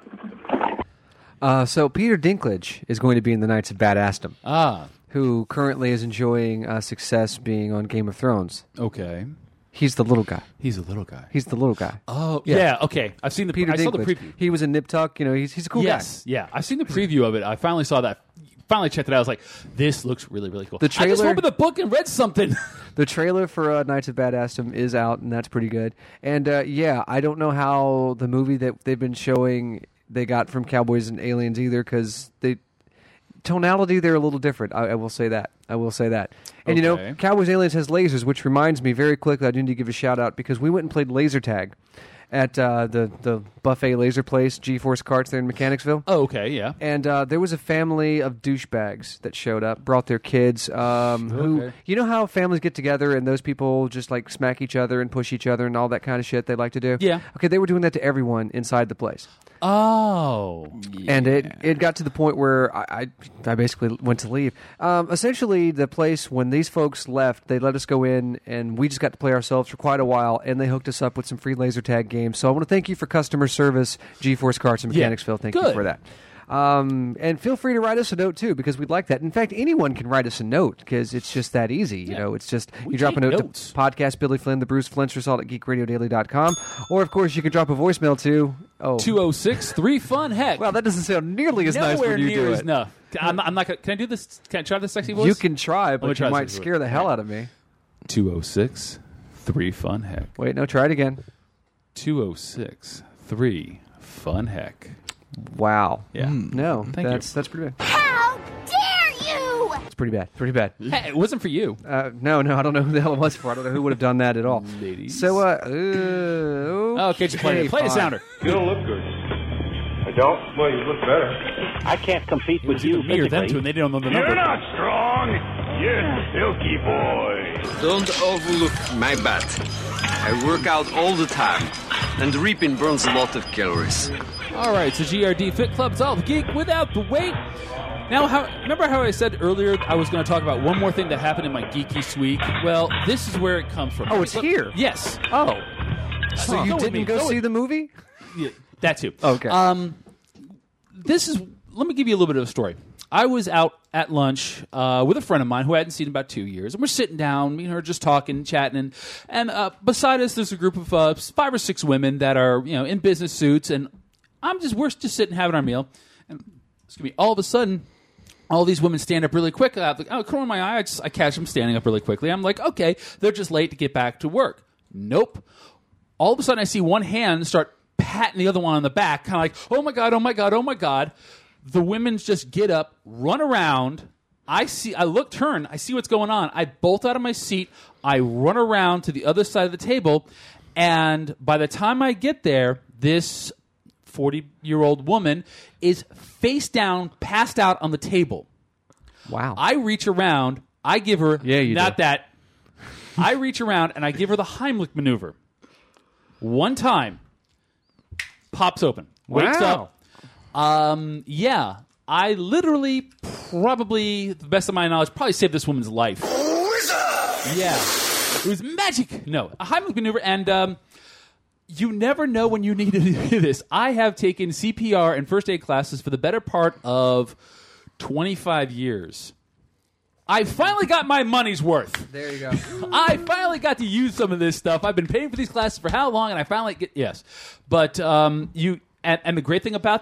Uh, so Peter Dinklage is going to be in the Knights of Badassdom, Ah, who currently is enjoying uh, success being on Game of Thrones. okay. He's the little guy. He's a little guy. He's the little guy. Oh, Yeah. yeah. Okay, I've seen the. Peter I saw the Dinklage. preview. He was in Nip Tuck. You know, he's he's a cool yes, yeah. I've seen the preview of it. I finally saw that. Finally checked it out. I was like, this looks really, really cool. The I just trailer- opened the book and read something. guy. The trailer for uh, Knights of Badassdom is out, and that's pretty good. And uh, yeah, I don't know how the movie that they've been showing they got from Cowboys and Aliens either, because they tonality they're a little different. I, I will say that. I will say that. And you Okay. know, Cowboys and Aliens has lasers, which reminds me very quickly. I do need to give a shout out because we went and played laser tag at uh, the the buffet laser place, G-Force Carts there in Mechanicsville. Oh, okay, yeah. And uh, there was a family of douchebags that showed up, brought their kids. Um, who, Okay. you know how families get together and those people just like smack each other and push each other and all that kind of shit they like to do? Yeah. Okay, they were doing that to everyone inside the place. Oh, And it, it got to the point where I, I, I basically went to leave. Um, essentially, the place, when these folks left, they let us go in, and we just got to play ourselves for quite a while, and they hooked us up with some free laser tag games. So I want to thank you for customer service, G-Force Carts in Yeah. Mechanicsville. Thank you Good. for that. Um, and feel free to write us a note, too, because we'd like that. In fact, anyone can write us a note, because it's just that easy. You Yeah. know, it's just, We you drop a take note notes. to podcast Billy Flynn, the Bruce Flinster, Salt at geek radio daily dot com. Or, of course, you can drop a voicemail to... Oh. two oh six three fun heck. Well, that doesn't sound nearly as nice Nowhere when you near do as it. enough. I'm not, I'm not gonna, can I do this? Can I try this sexy voice? You can try, me but try you this might sexy scare voice. the hell out of me. two oh six three fun heck. Wait, no, try it again. two oh six three fun heck. Wow. Yeah. No, Thank that's you. that's pretty bad. How dare you! It's pretty bad. Pretty bad. Hey, it wasn't for you. Uh, no, no, I don't know who the hell it was for. I don't know who would have done that at all. Ladies. So, uh, uh Okay, just play it. Play the fine. sounder. You don't look good. I don't? Well, you look better. I can't compete It with was you either me or them physically. two, and they didn't know the You're number. not strong. You're silky boy. Don't overlook my bat. I work out all the time, and reaping burns a lot of calories. All right, so G R D Fit Club's all the geek without the weight. Now, how, remember how I said earlier I was going to talk about one more thing that happened in my Geeky Week? Well, this is where it comes from. Oh, it's So- here? Yes. Oh. So Huh. you Go with didn't me. go Go see with- the movie? Yeah, that too. Okay. Um, this is. Let me give you a little bit of a story. I was out at lunch uh, with a friend of mine who I hadn't seen in about two years, and we're sitting down, me and her just talking, chatting, and and uh, beside us there's a group of uh, five or six women that are you know in business suits, and I'm just we're just sitting having our meal, and excuse me, all of a sudden. All these women stand up really quick. I like, oh, corner of my eye, I, just, I catch them standing up really quickly. I'm like, okay, they're just late to get back to work. Nope. All of a sudden, I see one hand start patting the other one on the back, kind of like, oh my God, oh my God, oh my God. The women just get up, run around. I see, I look, turn, I see what's going on. I bolt out of my seat. I run around to the other side of the table. And by the time I get there, this forty-year-old woman is face down, passed out on the table. Wow. I reach around. I give her, Yeah, you not do. that. I reach around and I give her the Heimlich maneuver. One time, pops open, wakes Wow. up. Um, yeah, I literally, probably, to the best of my knowledge, probably saved this woman's life. Yeah, it was magic. No, a Heimlich maneuver, and um, you never know when you need to do this. I have taken C P R and first aid classes for the better part of twenty-five years. I finally got my money's worth. There you go. I finally got to use some of this stuff. I've been paying for these classes for how long, and I finally get yes. But um, you and, and the great thing about that,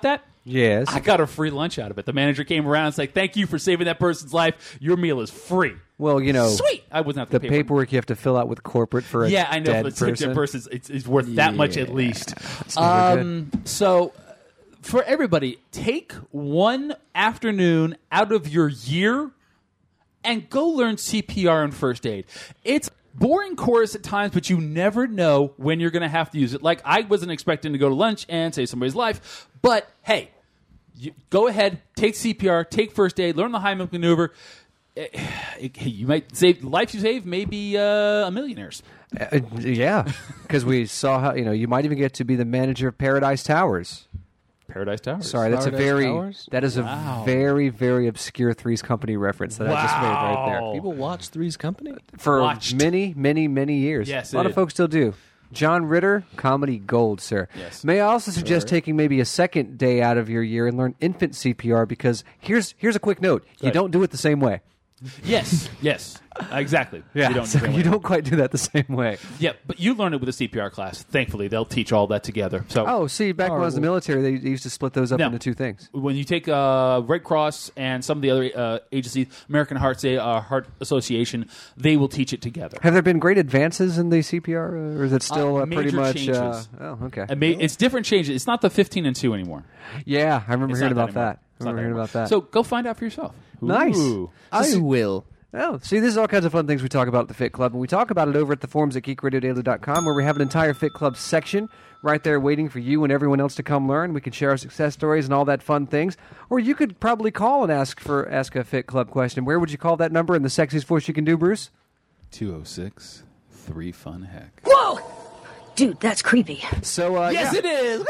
Yes. I got a free lunch out of it. The manager came around and said, thank you for saving that person's life. Your meal is free. Well, you know, Sweet. I wasn't have to the pay paperwork you have to fill out with corporate for a Yeah, I know. dead For a person. dead person, it's, it's worth that much at least. It's never Um, so, uh, for everybody, take one afternoon out of your year and go learn C P R and first aid. It's boring chorus at times, but you never know when you're going to have to use it. Like, I wasn't expecting to go to lunch and save somebody's life, but hey, you go ahead, take C P R, take first aid, learn the high milk maneuver. Eh, eh, You might save life you save, maybe uh, a millionaire's. Uh, yeah, because we saw how, you know, you might even get to be the manager of Paradise Towers. Paradise Towers. Sorry, that's Paradise a very Towers? that is Wow. a very very obscure Three's Company reference that I just made right there. Wow. People watch Three's Company? For Watched. many many many years. Yes, a lot it of is. folks still do. John Ritter, comedy gold, sir. Yes. May I also suggest taking maybe a second day out of your year and learn infant C P R because here's here's a quick note: you ahead. don't do it the same way. Yes, yes, exactly. Yeah, you don't, so you don't quite do that the same way. Yeah, but you learn it with a C P R class. Thankfully, they'll teach all that together. So, Oh, see, back when I was in the military, they they used to split those up No. into two things. when you take uh, Red Cross and some of the other uh, agencies, American Heart Say, uh, Heart Association, they will teach it together. Have there been great advances in the C P R, uh, or is it still Uh, uh, pretty major much? changes. Uh, oh, okay. I mean, it's different changes. It's not the fifteen and two anymore. Yeah, I remember It's hearing not about that. anymore. that. It's I not remember hearing anymore. about that. So go find out for yourself. Nice. Ooh. I will. Oh, see, this is all kinds of fun things we talk about at the Fit Club, and we talk about it over at the forums at geek radio daily dot com, where we have an entire Fit Club section right there waiting for you and everyone else to come learn. We can share our success stories and all that fun things. Or you could probably call and ask for ask a Fit Club question. Where would you call that number in the sexiest voice you can do, Bruce? two oh six, three fun heck. Whoa! Dude, that's creepy. So, uh, Yes, yeah. it is.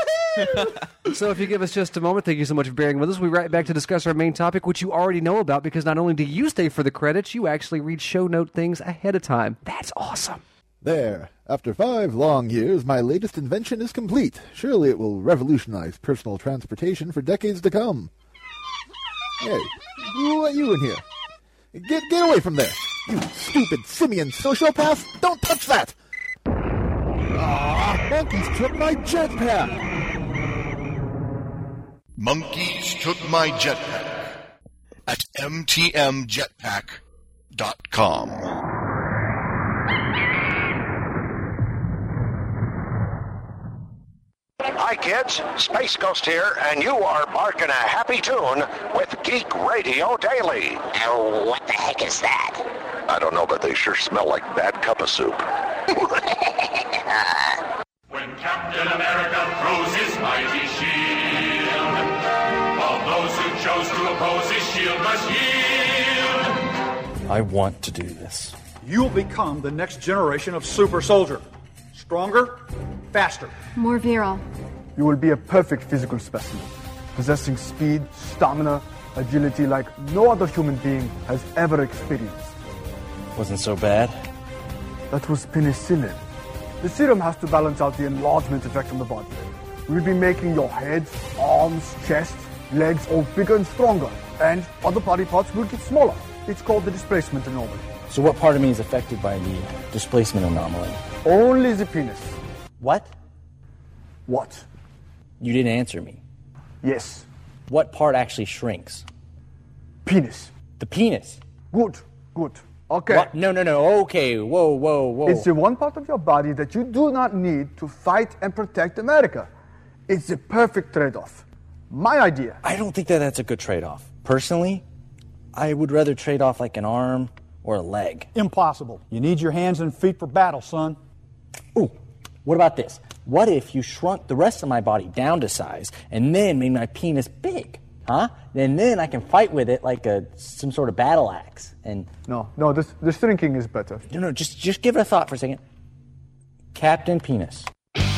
So if you give us just a moment, thank you so much for bearing with us. We'll be right back to discuss our main topic, which you already know about, because not only do you stay for the credits, you actually read show note things ahead of time. That's awesome. There. After five long years, my latest invention is complete. Surely it will revolutionize personal transportation for decades to come. Hey, who let you in here? Get get away from there! You stupid simian sociopath! Don't touch that! Ah, monkeys took my jetpack! Monkeys took my jetpack at m t m jetpack dot com. Hi kids, Space Ghost here, and you are barking a happy tune with Geek Radio Daily. Oh, what the heck is that? I don't know, but they sure smell like bad cup of soup. When Captain America throws his mighty shield, all those who chose to oppose his shield must yield. I want to do this. You'll become the next generation of super soldier. Stronger, faster. More virile. You will be a perfect physical specimen, possessing speed, stamina, agility like no other human being has ever experienced. Wasn't so bad. That was penicillin. The serum has to balance out the enlargement effect on the body. We'll be making your head, arms, chest, legs all bigger and stronger, and other body parts will get smaller. It's called the displacement anomaly. So what part of me is affected by the displacement anomaly? Only the penis. What? What? You didn't answer me. Yes. What part actually shrinks? Penis. The penis. Good, good. Okay. What? No, no, no. Okay. Whoa, whoa, whoa. It's the one part of your body that you do not need to fight and protect America. It's the perfect trade-off. My idea. I don't think that that's a good trade-off. Personally, I would rather trade off like an arm or a leg. Impossible. You need your hands and feet for battle, son. Ooh, what about this? What if you shrunk the rest of my body down to size and then made my penis big? Huh? And then I can fight with it like a some sort of battle axe. And no, no, this the shrinking is better. No, no, just just give it a thought for a second. Captain Penis.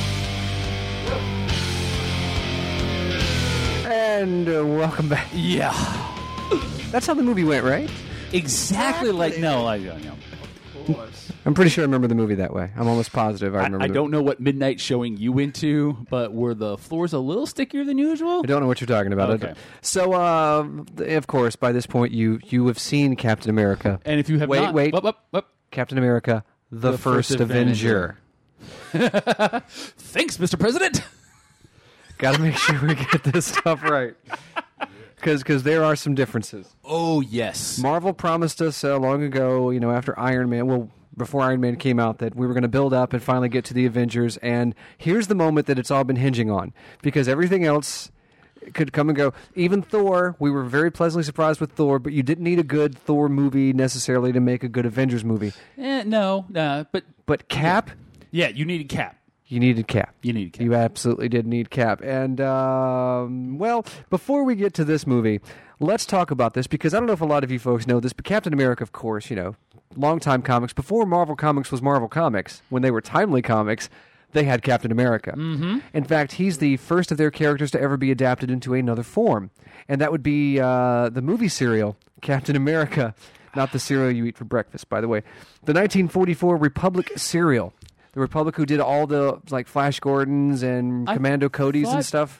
And uh, welcome back. Yeah. That's how the movie went, right? Exactly like, no, I don't know. I'm pretty sure I remember the movie that way. I'm almost positive I I, remember I the- don't know what midnight showing you went to, but were the floors a little stickier than usual? I don't know what you're talking about. Okay. So, uh, of course, by this point, you you have seen Captain America. And if you have wait, not- wait, up, up, up. Captain America, the, The first, First Avenger. Thanks, Mister President. Got to make sure we get this stuff right. Because there are some differences. Oh, yes. Marvel promised us uh, long ago, you know, after Iron Man, well, before Iron Man came out, that we were going to build up and finally get to the Avengers. And here's the moment that it's all been hinging on. Because everything else could come and go. Even Thor, we were very pleasantly surprised with Thor, but you didn't need a good Thor movie necessarily to make a good Avengers movie. Eh, no, nah, but... But Cap? Yeah, you needed Cap. You needed Cap. You needed Cap. You absolutely did need Cap. And, um, well, before we get to this movie, let's talk about this, because I don't know if a lot of you folks know this, but Captain America, of course, you know, longtime comics. Before Marvel Comics was Marvel Comics, when they were Timely Comics, they had Captain America. Mm-hmm. In fact, he's the first of their characters to ever be adapted into another form. And that would be uh, the movie serial, Captain America. Not the cereal you eat for breakfast, by the way. The nineteen forty-four Republic serial. The Republic who did all the, like, Flash Gordons and I Commando Codys and thought- stuff.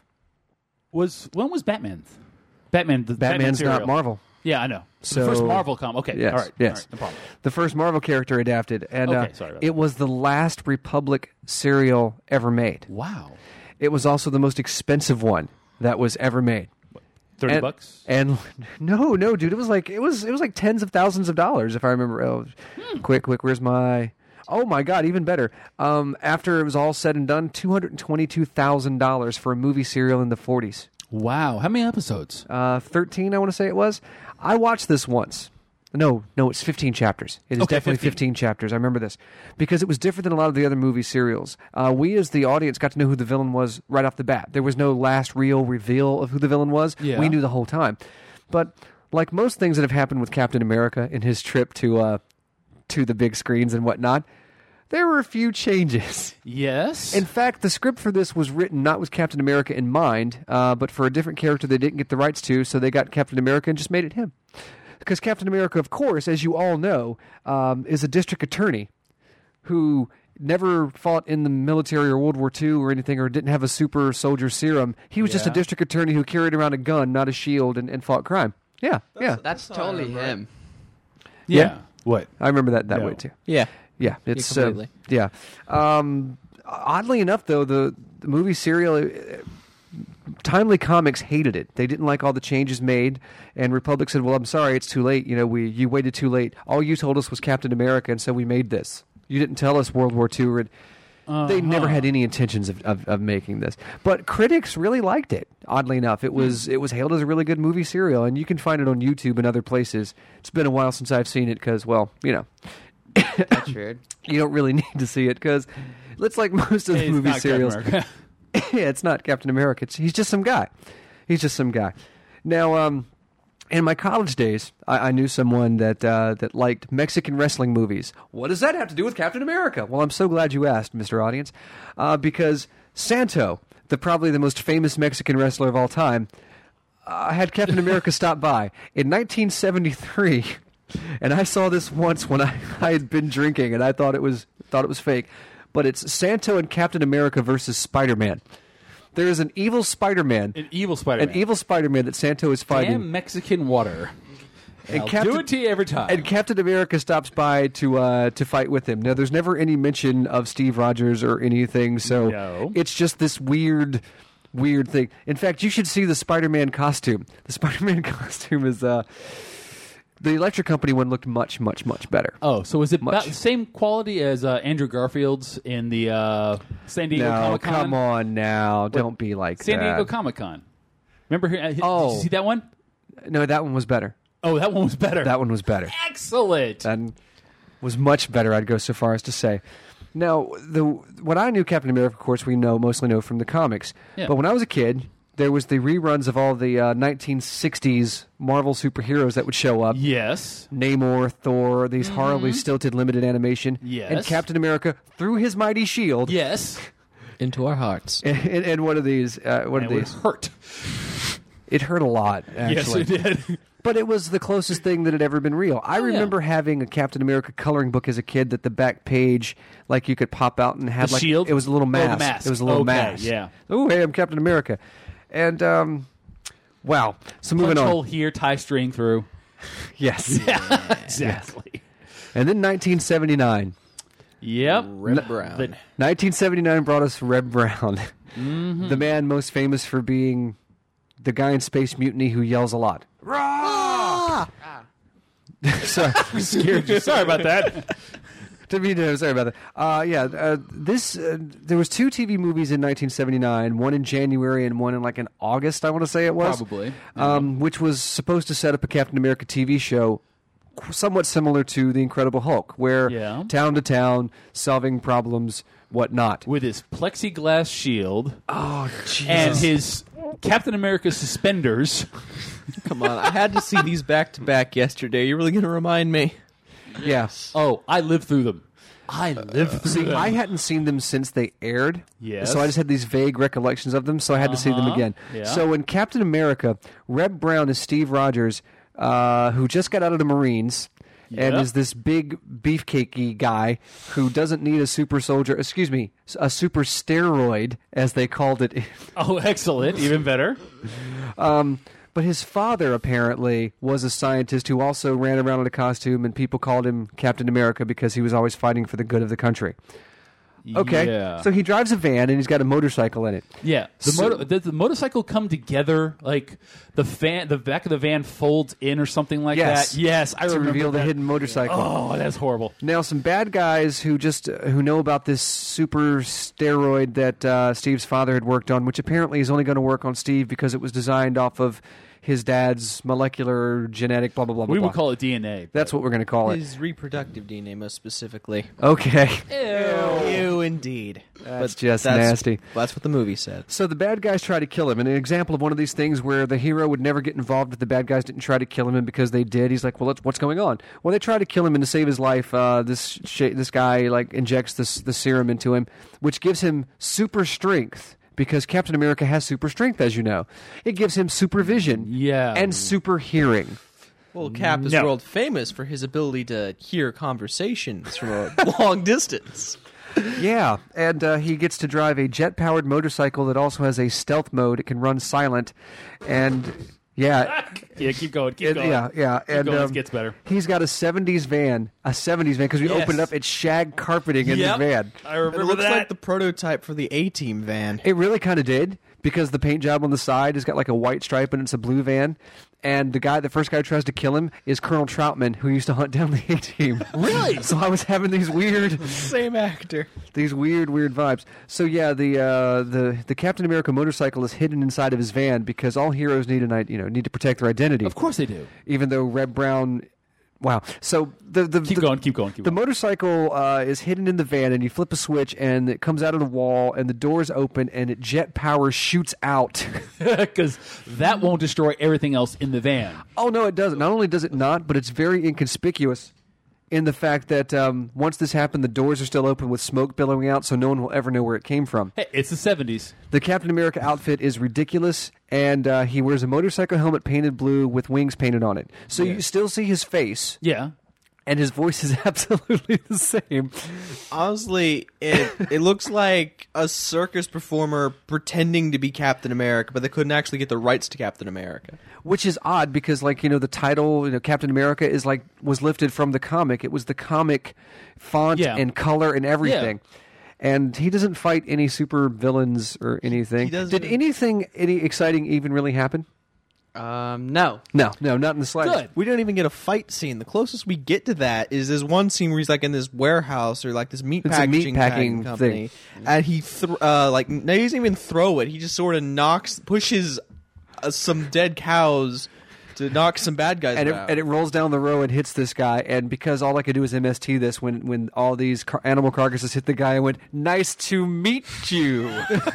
Was When was Batman? Batman, the Batman's Batman not serial. Marvel. Yeah, I know. So, the first Marvel comic. Okay, yes, all right. yes. All right, no problem. The first Marvel character adapted. And Okay, uh, sorry about it was the last Republic serial ever made. Wow. It was also the most expensive one that was ever made. thirty and, bucks? And no, no, dude, it was like it was it was like tens of thousands of dollars if I remember. Oh, Hmm. Quick, quick, where's my Oh my God, even better. Um, after it was all said and done, two hundred twenty-two thousand dollars for a movie serial in the forties. Wow. How many episodes? Uh, thirteen, I want to say it was. I watched this once. No, no, it's fifteen chapters. It is Okay, definitely fifteen. fifteen chapters. I remember this. Because it was different than a lot of the other movie serials. Uh, we, as the audience, got to know who the villain was right off the bat. There was no last real reveal of who the villain was. Yeah. We knew the whole time. But like most things that have happened with Captain America in his trip to uh, to the big screens and whatnot, there were a few changes. Yes. In fact, the script for this was written not with Captain America in mind, uh, but for a different character they didn't get the rights to, so they got Captain America and just made it him. Because Captain America, of course, as you all know, um, is a district attorney who never fought in the military or World War Two or anything, or didn't have a super soldier serum. He was just a Yeah. district attorney who carried around a gun, not a shield, and, and fought crime. Yeah, yeah. That's totally him. Yeah. What? I remember that that No. way too. Yeah. Yeah. Yeah, It's uh, completely. yeah. Um, oddly enough, though, the, the movie serial, uh, Timely Comics hated it. They didn't like all the changes made, and Republic said, "Well, I'm sorry, it's too late. You know, we you waited too late. All you told us was Captain America, and so we made this. You didn't tell us World War Two." Or, They never Uh-huh. had any intentions of, of, of making this, but critics really liked it. Oddly enough, it was it was hailed as a really good movie serial, and you can find it on YouTube and other places. It's been a while since I've seen it because, well, you know, That's weird. you don't really need to see it because it's like most of the It's movie not Captain serials. America. Yeah, it's not Captain America. It's, he's just some guy. He's just some guy. Now, um, in my college days, I, I knew someone that uh, that liked Mexican wrestling movies. What does that have to do with Captain America? Well, I'm so glad you asked, Mister Audience, uh, because Santo, the probably the most famous Mexican wrestler of all time, uh, had Captain America stop by in nineteen seventy-three, and I saw this once when I, I had been drinking, and I thought it was thought it was fake. But it's Santo and Captain America versus Spider-Man. There is an evil Spider-Man. An evil Spider-Man. An evil Spider-Man that Santo is fighting. Damn Mexican water. And I'll Captain- do it to you every time. And Captain America stops by to uh, to fight with him. Now, there's never any mention of Steve Rogers or anything, so No. it's just this weird, weird thing. In fact, you should see the Spider-Man costume. The Spider-Man costume is uh, the Electric Company one looked much, much, much better. Oh, so is it Much. about the same quality as uh, Andrew Garfield's in the uh, San Diego No, Comic Con? come on now, don't be like San that. Diego Comic Con. Remember? uh, Did Oh. you see that one? No, that one was better. Oh, that one was better. That one was better. Excellent. That was much better, I'd go so far as to say. Now, the what I knew Captain America, of course, we know mostly know from the comics. Yeah. But when I was a kid, there was the reruns of all the uh, nineteen sixties Marvel superheroes that would show up. Yes. Namor, Thor, these horribly stilted limited animation. Yes. And Captain America through his mighty shield. Yes. Into our hearts. And, and, and one of these, uh, one And of it these hurt. It hurt a lot, actually. Yes, it did. But it was the closest thing that had ever been real. I Oh, yeah. remember having a Captain America coloring book as a kid that the back page, like you could pop out and have The like shield? it was a little Oh, the mask. mask. It was a little Okay, mask. yeah. Oh, hey, I'm Captain America. And um, wow. So moving Punch on. hole here, tie string through. Yes. Yeah, exactly. And then nineteen seventy-nine. Yep. Red Brown. The- nineteen seventy-nine brought us Red Brown. Mm-hmm. The man most famous for being the guy in Space Mutiny who yells a lot. Ah! Sorry, scared you. Sorry about that. To be no, sorry about that. Uh, yeah, uh, this uh, there was two T V movies in nineteen seventy-nine, one in January and one in like in August. I want to say it was Probably, um, which was supposed to set up a Captain America T V show, somewhat similar to the Incredible Hulk, where Yeah. town to town solving problems, whatnot. With his plexiglass shield. Oh, Jesus. And his Captain America suspenders. Come on, I had to see these back to back yesterday. You're really going to remind me? Yeah. Oh, I lived through them. I lived through See, them. I hadn't seen them since they aired. Yes. So I just had these vague recollections of them, so I had to see them Uh-huh. again. Yeah. So in Captain America, Reb Brown is Steve Rogers, uh, who just got out of the Marines and Yeah. is this big beefcakey guy who doesn't need a super soldier, excuse me, a super steroid, as they called it. Oh, excellent. Even better. Um, but his father apparently was a scientist who also ran around in a costume, and people called him Captain America because he was always fighting for the good of the country. Okay, Yeah. so he drives a van and he's got a motorcycle in it. Yeah, the, So- motor, does the motorcycle come together like the fan? The back of the van folds in or something like Yes. that. Yes, I to remember reveal the that. hidden motorcycle. Oh, that's horrible. Now, some bad guys who just uh, who know about this super steroid that uh, Steve's father had worked on, which apparently is only going to work on Steve because it was designed off of his dad's molecular genetic blah blah blah. We blah, would call it D N A. That's what we're going to call it. His reproductive D N A, most specifically. Okay. Ew. Ew, indeed. That's But just that's, nasty. That's what the movie said. So the bad guys try to kill him, and an example of one of these things where the hero would never get involved if the bad guys didn't try to kill him, and because they did, he's like, "Well, let's, what's going on?" Well, they try to kill him, and to save his life, uh, this sh- this guy like injects this the serum into him, which gives him super strength. Because Captain America has super strength, as you know. It gives him supervision yeah. and super hearing. Well, Cap is No. world famous for his ability to hear conversations from a long distance. Yeah, and uh, he gets to drive a jet-powered motorcycle that also has a stealth mode. It can run silent, and yeah, Yeah, keep going. Keep it- going. yeah, yeah, Keep and going, um, it gets better. He's got a seventies van, a seventies van, because we Yes. opened up, it's shag carpeting in Yep. the van. I remember It looks that. like the prototype for the A-Team van. It really kind of did, because the paint job on the side has got like a white stripe and it's a blue van. And the guy, the first guy who tries to kill him is Colonel Troutman, who used to hunt down the A-Team. Really? So I was having these weird, Same actor. these weird, weird vibes. So yeah, the uh, the the Captain America motorcycle is hidden inside of his van because all heroes need an, you know, need to protect their identity. Of course they do. Even though Reb Brown. Wow. So the the Keep the, going. Keep going. Keep the going. motorcycle uh, is hidden in the van, and you flip a switch, and it comes out of the wall, and the doors open, and it jet power shoots out. Because that won't destroy everything else in the van. Oh no, it doesn't. Not only does it not, but it's very inconspicuous in the fact that um, once this happened, the doors are still open with smoke billowing out, so no one will ever know where it came from. Hey, it's the seventies. The Captain America outfit is ridiculous, and uh, he wears a motorcycle helmet painted blue with wings painted on it. So you still see his face. Yeah. And his voice is absolutely the same. Honestly, it it looks like a circus performer pretending to be Captain America, but they couldn't actually get the rights to Captain America. Which is odd because, like, you know, the title, you know, Captain America is like was lifted from the comic. It was the comic font Yeah. and color and everything. And he doesn't fight any super villains or anything. He doesn't- Did anything any exciting even really happen? Um, no. No, no, not in the slightest. Good. We don't even get a fight scene. The closest we get to that is this one scene where he's like in this warehouse or like this meat It's a meat packaging packing company, thing. and he th- uh, like no, he doesn't even throw it. He just sort of knocks, pushes uh, some dead cows to knock some bad guys And it, out. and it rolls down the row and hits this guy. And because all I could do is M S T this, when when all these car- animal carcasses hit the guy, I went, "Nice to meet you."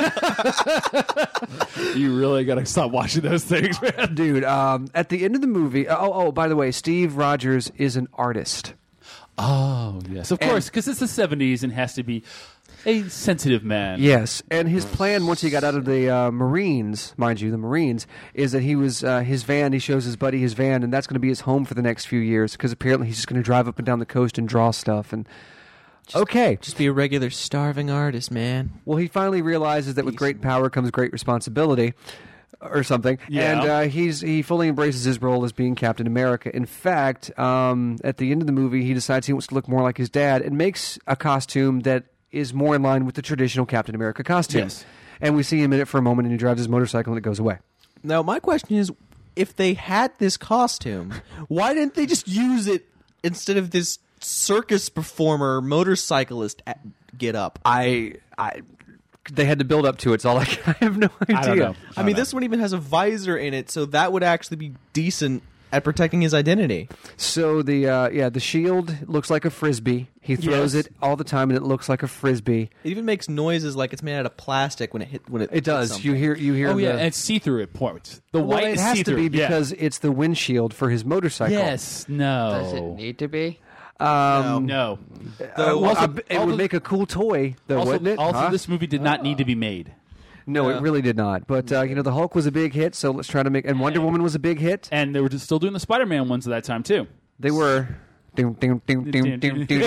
You really got to stop watching those things, man. Dude, um, at the end of the movie, oh, oh, by the way, Steve Rogers is an artist. Oh, yes. Of And- course, because it's the seventies and has to be a sensitive man. Yes, and his plan once he got out of the uh, Marines, mind you, the Marines, is that he was uh, his van. He shows his buddy his van, and that's going to be his home for the next few years because apparently he's just going to drive up and down the coast and draw stuff. And okay, just be a regular starving artist, man. well, he finally realizes that with great power comes great responsibility. Or something, Yeah. and uh, he's he fully embraces his role as being Captain America. In fact, um, at the end of the movie, he decides he wants to look more like his dad and makes a costume that is more in line with the traditional Captain America costume. Yes. And we see him in it for a moment, and he drives his motorcycle, and it goes away. Now, my question is, if they had this costume, why didn't they just use it instead of this circus performer motorcyclist at- get up? I, I, they had to build up to it. It's all I, I have no idea. I don't know. I, I mean, know. this one even has a visor in it, so that would actually be decent at protecting his identity. So the uh, yeah, the shield looks like a frisbee. He throws Yes. it all the time, and it looks like a frisbee. It even makes noises like it's made out of plastic when it hit when it. It does. hits You hear you hear. Oh yeah, the, and it's see-through at points. The well, white it is has to see-through. be because it's the windshield for his motorcycle. Yes. No. Does it need to be? Um, No. uh, Though- well, also- I- it also- would make a cool toy, though, also, wouldn't it? also Huh? this movie did not need to be made. No, Yeah. it really did not. But uh, you know, the Hulk was a big hit, so let's try to make. And Wonder Woman was a big hit, and they were just still doing the Spider-Man ones at that time too. They were. Ding, ding, ding, ding, ding, ding,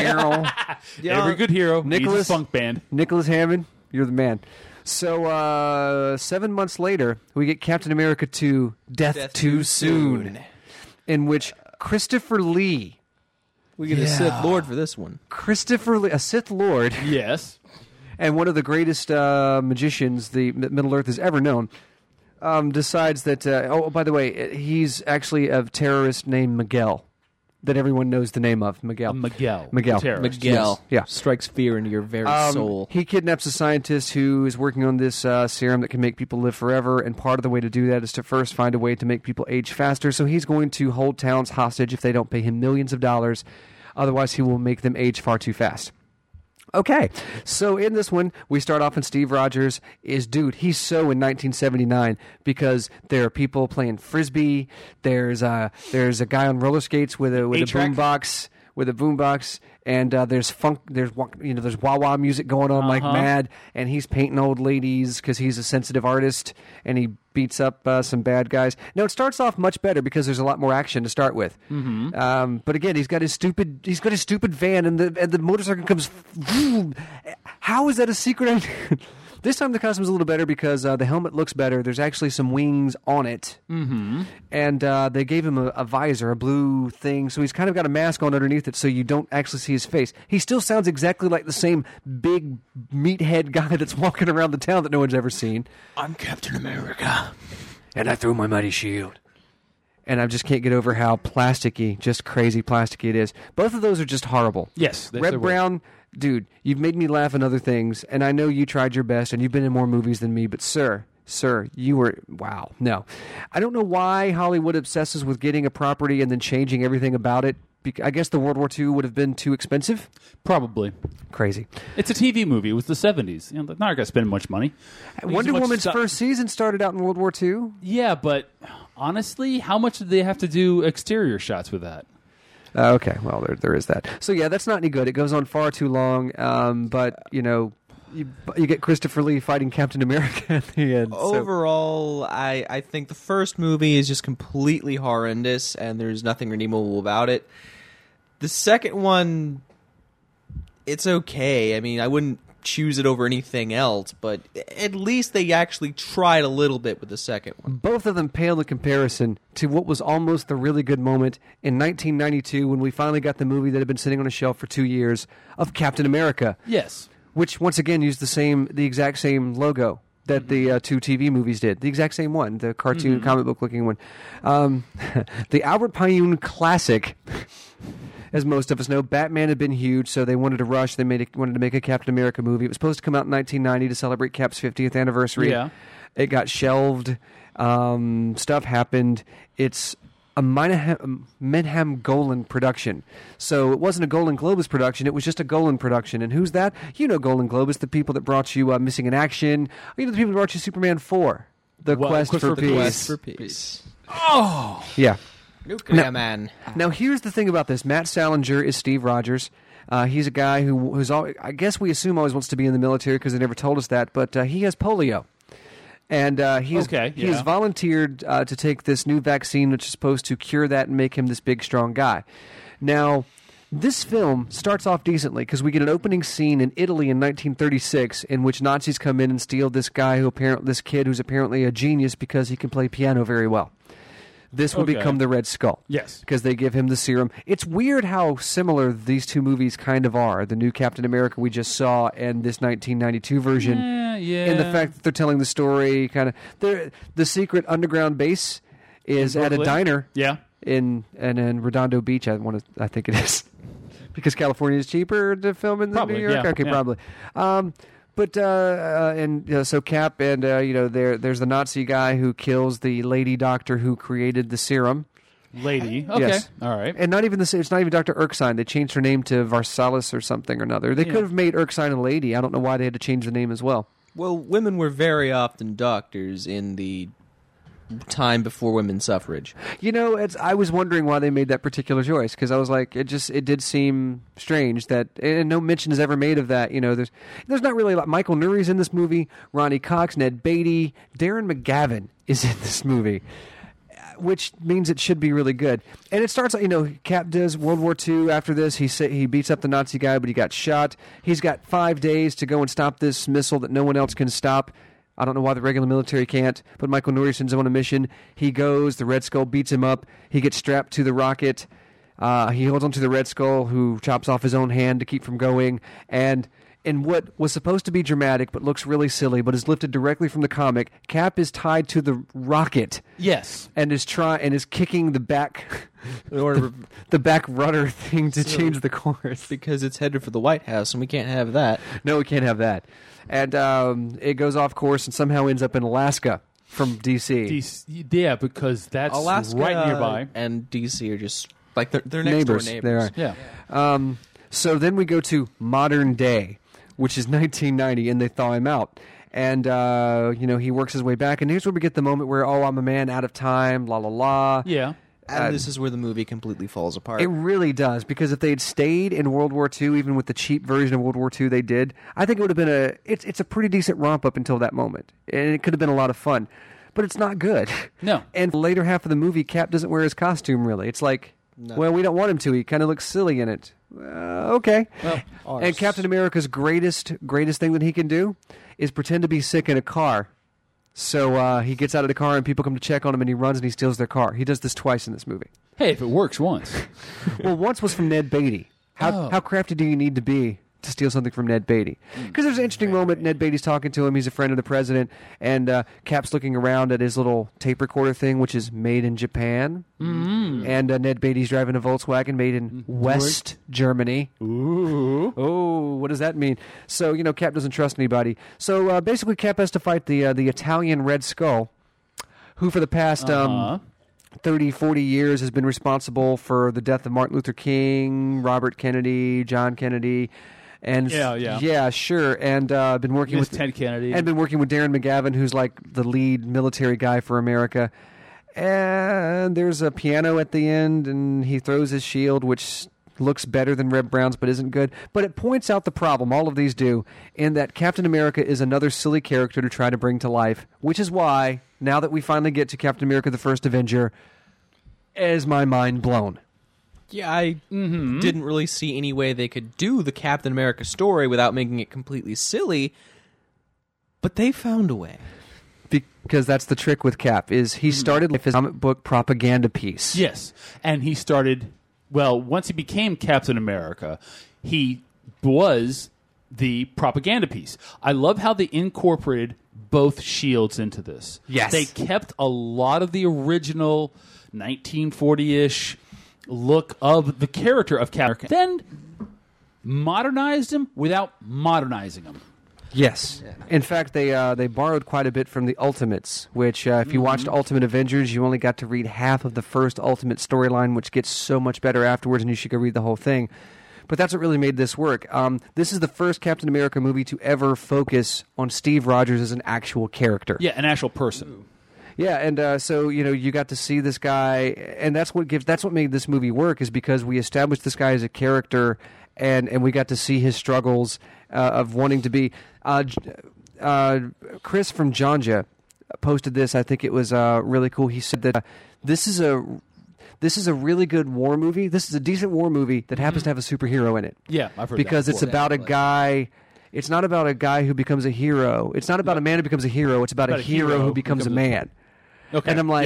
Every good hero needs a Nicholas funk band. Nicholas Hammond, you're the man. So uh, seven months later, we get Captain America two: Death, Death Too Too Soon, Soon. in which Christopher Lee. We get Yeah. a Sith Lord for this one. Christopher Lee, a Sith Lord. Yes. And one of the greatest uh, magicians the M- Middle Earth has ever known, um, decides that, uh, oh, by the way, he's actually a terrorist named Miguel, that everyone knows the name of, Miguel. Miguel. Miguel. The terrorist. Miguel Yes. Yeah. strikes fear into your very Um, soul. He kidnaps a scientist who is working on this uh, serum that can make people live forever, and part of the way to do that is to first find a way to make people age faster. So he's going to hold towns hostage if they don't pay him millions of dollars. Otherwise, he will make them age far too fast. Okay, so in this one, we start off and Steve Rogers is, dude, he's so in nineteen seventy-nine because there are people playing Frisbee. There's a, there's a guy on roller skates with a, with a A-track? boombox. With a boombox, and uh, there's funk, there's wa- you know, there's wah wah music going on like Uh-huh. mad, and he's painting old ladies because he's a sensitive artist, and he beats up uh, some bad guys. Now it starts off much better because there's a lot more action to start with. Mm-hmm. Um, but again, he's got his stupid, he's got his stupid van, and the and the motorcycle comes. Vroom. How is that a secret? This time the costume's a little better because uh, the helmet looks better. There's actually some wings on it. Mm-hmm. And uh, they gave him a, a visor, a blue thing, so he's kind of got a mask on underneath it so you don't actually see his face. He still sounds exactly like the same big meathead guy that's walking around the town that no one's ever seen. I'm Captain America. And I threw my mighty shield. And I just can't get over how plasticky, just crazy plasticky it is. Both of those are just horrible. Yes. they- they Red were. Brown, dude, you've made me laugh in other things, and I know you tried your best, and you've been in more movies than me, but sir, sir, you were, wow, no. I don't know why Hollywood obsesses with getting a property and then changing everything about it. Bec- I guess the World War Two would have been too expensive? Probably. Crazy. It's a T V movie. It was the seventies. You know, they're not going to spend much money. Wonder Use much Woman's stu- first season started out in World War Two. Yeah, but honestly, how much did they have to do exterior shots with that? Uh, okay, well, there there is that. So yeah, that's not any good. It goes on far too long. Um, but you know, you you get Christopher Lee fighting Captain America at the end. so- Overall, I, I think the first movie is just completely horrendous, and there's nothing redeemable about it. The second one, it's okay. I mean, I wouldn't choose it over anything else, but at least they actually tried a little bit with the second one. Both of them pale in comparison to what was almost the really good moment in nineteen ninety-two when we finally got the movie that had been sitting on a shelf for two years of Captain America. Yes. Which once again used the same, the exact same logo that the uh, two T V movies did. The exact same one, the cartoon Mhm. comic book looking one. Um, the Albert Pyun classic. As most of us know, Batman had been huge, so they wanted to rush. They made a, wanted to make a Captain America movie. It was supposed to come out in nineteen ninety to celebrate Cap's fiftieth anniversary. Yeah. It got shelved. Um, stuff happened. It's a Menachem, Menachem Golan production. So it wasn't a Golan Globus production. It was just a Golan production. And who's that? You know Golan Globus, the people that brought you uh, Missing in Action. You know the people that brought you Superman four. The Well, Quest Quest for for Peace. Quest for Peace. Oh! Yeah. Nuclear Now- Man. Now, here's the thing about this. Matt Salinger is Steve Rogers. Uh, he's a guy who who's always, I guess we assume always wants to be in the military because they never told us that, but uh, he has polio. And uh, he's, Okay, he has yeah. volunteered uh, to take this new vaccine which is supposed to cure that and make him this big, strong guy. Now, this film starts off decently because we get an opening scene in Italy in nineteen thirty-six in which Nazis come in and steal this guy who apparently, this kid who's apparently a genius because he can play piano very well. this would Okay. become the Red Skull. Yes. Because they give him the serum. It's weird how similar these two movies kind of are. The new Captain America we just saw and this nineteen ninety-two version. Eh, yeah. In the fact that they're telling the story kind of... they're- The secret underground base is In at a Brooklyn? diner. Yeah. In, and in Redondo Beach, I want to, I think it is. Because California is cheaper to film in Probably, New York? yeah, okay, yeah. probably. Um, but, uh, uh, and you know, so Cap and, uh, you know, there, there's the Nazi guy who kills the lady doctor who created the serum. Lady. Okay. Yes. All right. And not even the it's not even Doctor Erskine. They changed her name to Varsalis or something or another. They Yeah. could have made Erskine a lady. I don't know why they had to change the name as well. Well, women were very often doctors in the time before women's suffrage. You know, it's, I was wondering why they made that particular choice because I was like, it just it did seem strange that, and no mention is ever made of that. You know, there's there's not really a lot. Michael Nuri's in this movie, Ronnie Cox, Ned Beatty, Darren McGavin is in this movie, which means it should be really good. And it starts, you know, Cap does World War Two. After this, he sa- he beats up the Nazi guy, but he got shot. He's got five days to go and stop this missile that no one else can stop. I don't know why the regular military can't, but Michael Nuri sends him on a mission. He goes, the Red Skull beats him up. He gets strapped to the rocket. Uh, he holds onto the Red Skull, who chops off his own hand to keep from going. And in what was supposed to be dramatic, but looks really silly, but is lifted directly from the comic, Cap is tied to the rocket. Yes. And is try and is kicking the back, the, the back rudder thing to So- change the course. Because it's headed for the White House, and we can't have that. No, we can't have that. And um, it goes off course and somehow ends up in Alaska from D C. D C yeah, because that's Alaska right nearby. and D C are just like they're, they're next neighbors. door neighbors. They are. Yeah. Um, so then we go to modern day, which is nineteen ninety, and they thaw him out. And, uh, you know, he works his way back. And here's where we get the moment where, oh, I'm a man out of time, la la la. Yeah. And Uh, this is where the movie completely falls apart. It really does, because if they had stayed in World War Two, even with the cheap version of World War Two they did, I think it would have been a it's it's a pretty decent romp up until that moment, and it could have been a lot of fun. But it's not good. No. And the later half of the movie, Cap doesn't wear his costume really. It's like, No. well, we don't want him to. He kind of looks silly in it. Uh, okay. Well, and Captain America's greatest greatest thing that he can do is pretend to be sick in a car. So uh, he gets out of the car and people come to check on him and he runs and he steals their car. He does this twice in this movie. Hey, if it works once. Well, once was from Ned Beatty. How Oh. how crafty do you need to be to steal something from Ned Beatty? Because there's an interesting moment. Ned Beatty's talking to him. He's a friend of the president, and uh, Cap's looking around at his little tape recorder thing, which is made in Japan. Mm. And uh, Ned Beatty's driving a Volkswagen made in West Germany. Ooh. Oh, what does that mean? So you know, Cap doesn't trust anybody. So uh, basically, Cap has to fight the uh, the Italian Red Skull, who for the past Uh-huh. um, thirty, forty years has been responsible for the death of Martin Luther King, Robert Kennedy, John Kennedy, and Yeah, yeah. yeah, sure, and uh, been working Miss with Ted Kennedy. and been working with Darren McGavin, who's like the lead military guy for America. And there's a piano at the end, and he throws his shield, which looks better than Red Brown's, but isn't good. But it points out the problem, all of these do, in that Captain America is another silly character to try to bring to life, which is why, now that we finally get to Captain America the First Avenger, is my mind blown. Yeah, I didn't really see any way they could do the Captain America story without making it completely silly, but they found a way. Because that's the trick with Cap, is he started life as a comic book propaganda piece. Yes. And he started, well, once he became Captain America, he was the propaganda piece. I love how they incorporated both shields into this. Yes. They kept a lot of the original nineteen forty-ish look of the character of Captain America, then modernized him without modernizing him. Yes. In fact, they uh, they borrowed quite a bit from the Ultimates, which uh, if you watched Ultimate Avengers, you only got to read half of the first Ultimate storyline, which gets so much better afterwards, and you should go read the whole thing. But that's what really made this work. Um, this is the first Captain America movie to ever focus on Steve Rogers as an actual character. Yeah, an actual person. Yeah, and uh, so you know you got to see this guy, and that's what gives that's what made this movie work, is because we established this guy as a character, and and we got to see his struggles uh, of wanting to be. Uh, J- uh, Chris from Janja posted this. I think it was uh, really cool. He said that uh, this is a this is a really good war movie. This is a decent war movie that happens to have a superhero in it. Yeah, I've heard because that it's before. about a guy. It's not about a guy who becomes a hero. It's not about a man who becomes a hero. It's about, About a hero who becomes a man. Okay. And I'm like, Yeah.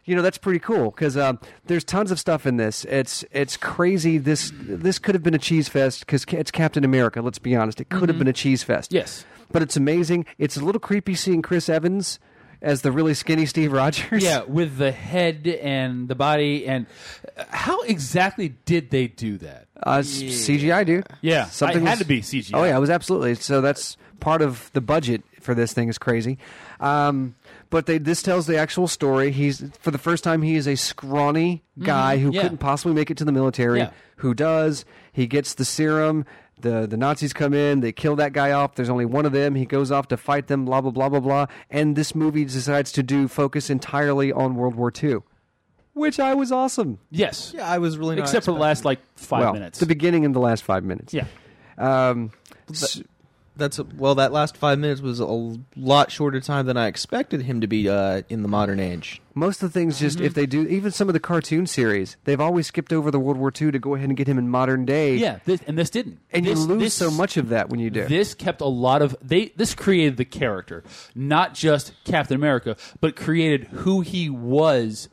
you know, that's pretty cool because um, there's tons of stuff in this. It's it's crazy. This this could have been a cheese fest because it's Captain America. Let's be honest. It could Mhm. have been a cheese fest. Yes. But it's amazing. It's a little creepy seeing Chris Evans as the really skinny Steve Rogers. Yeah, with the head and the body. And how exactly did they do that? Uh, s- C G I, dude. Yeah, Something it had was- to be C G I. Oh, yeah, it was absolutely. So that's part of the budget for this thing is crazy. Um, but they this tells the actual story. He's for the first time, he is a scrawny guy Mhm, who yeah. couldn't possibly make it to the military, Yeah. who does. He gets the serum. The the Nazis come in, they kill that guy off. There's only one of them. He goes off to fight them, blah, blah, blah, blah, blah. And this movie decides to do focus entirely on World War Two, which I was awesome. Yes. Yeah, I was really not Except for the last, like, five well, minutes. The beginning and the last five minutes. Yeah. Um, Th- that's a, well, that last five minutes was a lot shorter time than I expected him to be uh, in the modern age. Most of the things, just if they do, even some of the cartoon series, they've always skipped over the World War Two to go ahead and get him in modern day. Yeah, this, and this didn't. And This- you lose this- so much of that when you do. This kept a lot of they. This created the character, not just Captain America, but created who he was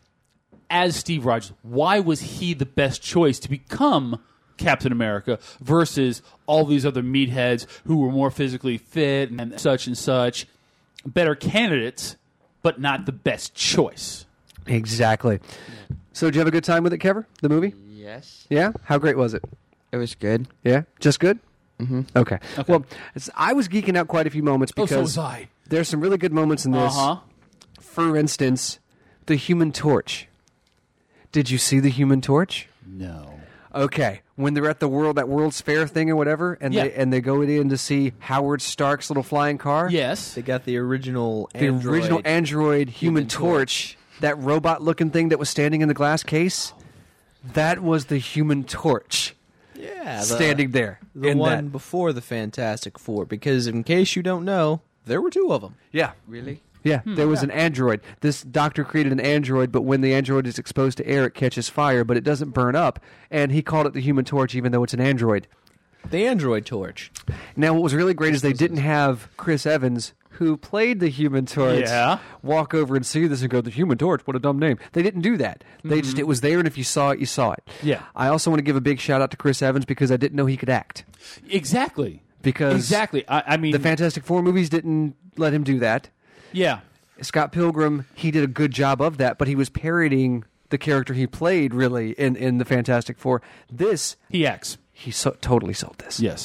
as Steve Rogers. Why was he the best choice to become Captain America versus all these other meatheads who were more physically fit and such and such, better candidates, but not the best choice. Exactly. So, did you have a good time with it, Kever? The movie? Yes. Yeah. How great was it? It was good. Yeah. Just good. Mm-hmm. Okay. Well, it's, I was geeking out quite a few moments Oh, because so was I. there's some really good moments in this. Uh-huh. For instance, the Human Torch. Did you see the Human Torch? No. Okay, when they're at the world that World's Fair thing or whatever, and Yeah. they and they go in to see Howard Stark's little flying car. Yes, they got the original the android, original android Human, Human Torch, that robot-looking thing that was standing in the glass case. That was the Human Torch. Yeah, the- standing there. the in one that. before the Fantastic Four. Because in case you don't know, there were two of them. Yeah. Really? Yeah, there was an android. This doctor created an android, but when the android is exposed to air, it catches fire, but it doesn't burn up. And he called it the Human Torch, even though it's an android. The android torch. Now, what was really great is they didn't have Chris Evans, who played the Human Torch, Yeah. walk over and see this and go, the Human Torch, what a dumb name. They didn't do that. They just, it was there, and if you saw it, you saw it. Yeah. I also want to give a big shout out to Chris Evans because I didn't know he could act. Exactly. Because exactly. I, I mean, the Fantastic Four movies didn't let him do that. Yeah. Scott Pilgrim, he did a good job of that, but he was parodying the character he played, really, in, in the Fantastic Four. This... He acts. He so, totally sold this. Yes.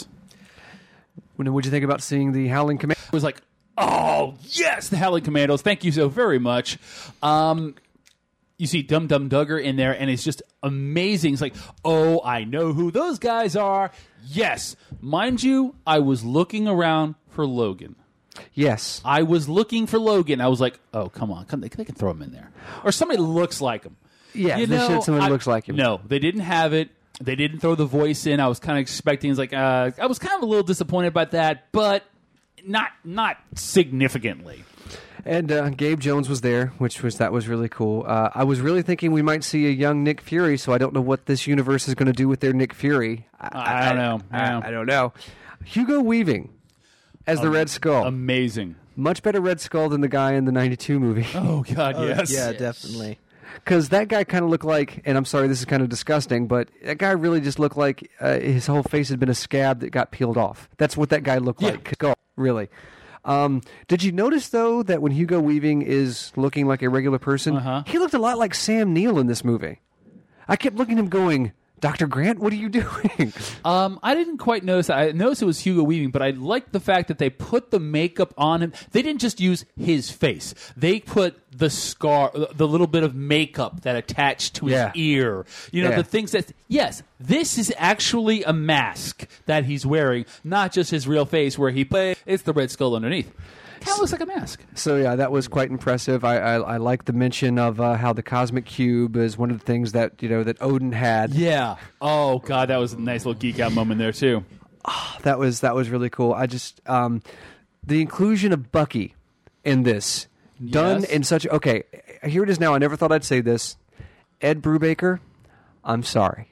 What did you think about seeing the Howling Command? It was like, oh, yes, the Howling Commandos. Thank you so very much. Um, you see Dum Dum Duggar in there, and it's just amazing. It's like, oh, I know who those guys are. Yes. Mind you, I was looking around for Logan. Yes. I was looking for Logan. I was like, oh, come on. Come, they, they can throw him in there. Or somebody looks like him. Yeah, you they know, should somebody I- looks like him. No, they didn't have it. They didn't throw the voice in. I was kind of expecting. It's like uh, I was kind of a little disappointed by that, but not not significantly. And uh, Gabe Jones was there, which was that was really cool. Uh, I was really thinking we might see a young Nick Fury, so I don't know what this universe is going to do with their Nick Fury. I, I don't know. I, Yeah. I don't know. Hugo Weaving as the Um, Red Skull. Amazing. Much better Red Skull than the guy in the ninety-two movie. Oh, God, Oh, yes. yeah, Yes. definitely. Because that guy kind of looked like, and I'm sorry, this is kind of disgusting, but that guy really just looked like uh, his whole face had been a scab that got peeled off. That's what that guy looked Yeah. like. Skull, really. Um, did you notice, though, that when Hugo Weaving is looking like a regular person, Uh-huh. he looked a lot like Sam Neill in this movie? I kept looking at him going, Doctor Grant, what are you doing? Um, I didn't quite notice that. I noticed it was Hugo Weaving, but I liked the fact that they put the makeup on him. They didn't just use his face. They put the scar, the little bit of makeup that attached to his Yeah. ear. You know, Yeah. the things that, yes, this is actually a mask that he's wearing, not just his real face where he plays. It's the red skull underneath. Kind of looks like a mask. So yeah, that was quite impressive. I I, I like the mention of uh, how the cosmic cube is one of the things that you know that Odin had. Yeah. Oh, God, that was a nice little geek out moment there, too. That was that was really cool. I just um, the inclusion of Bucky in this done Yes. in such okay. Here it is now. I never thought I'd say this. Ed Brubaker, I'm sorry.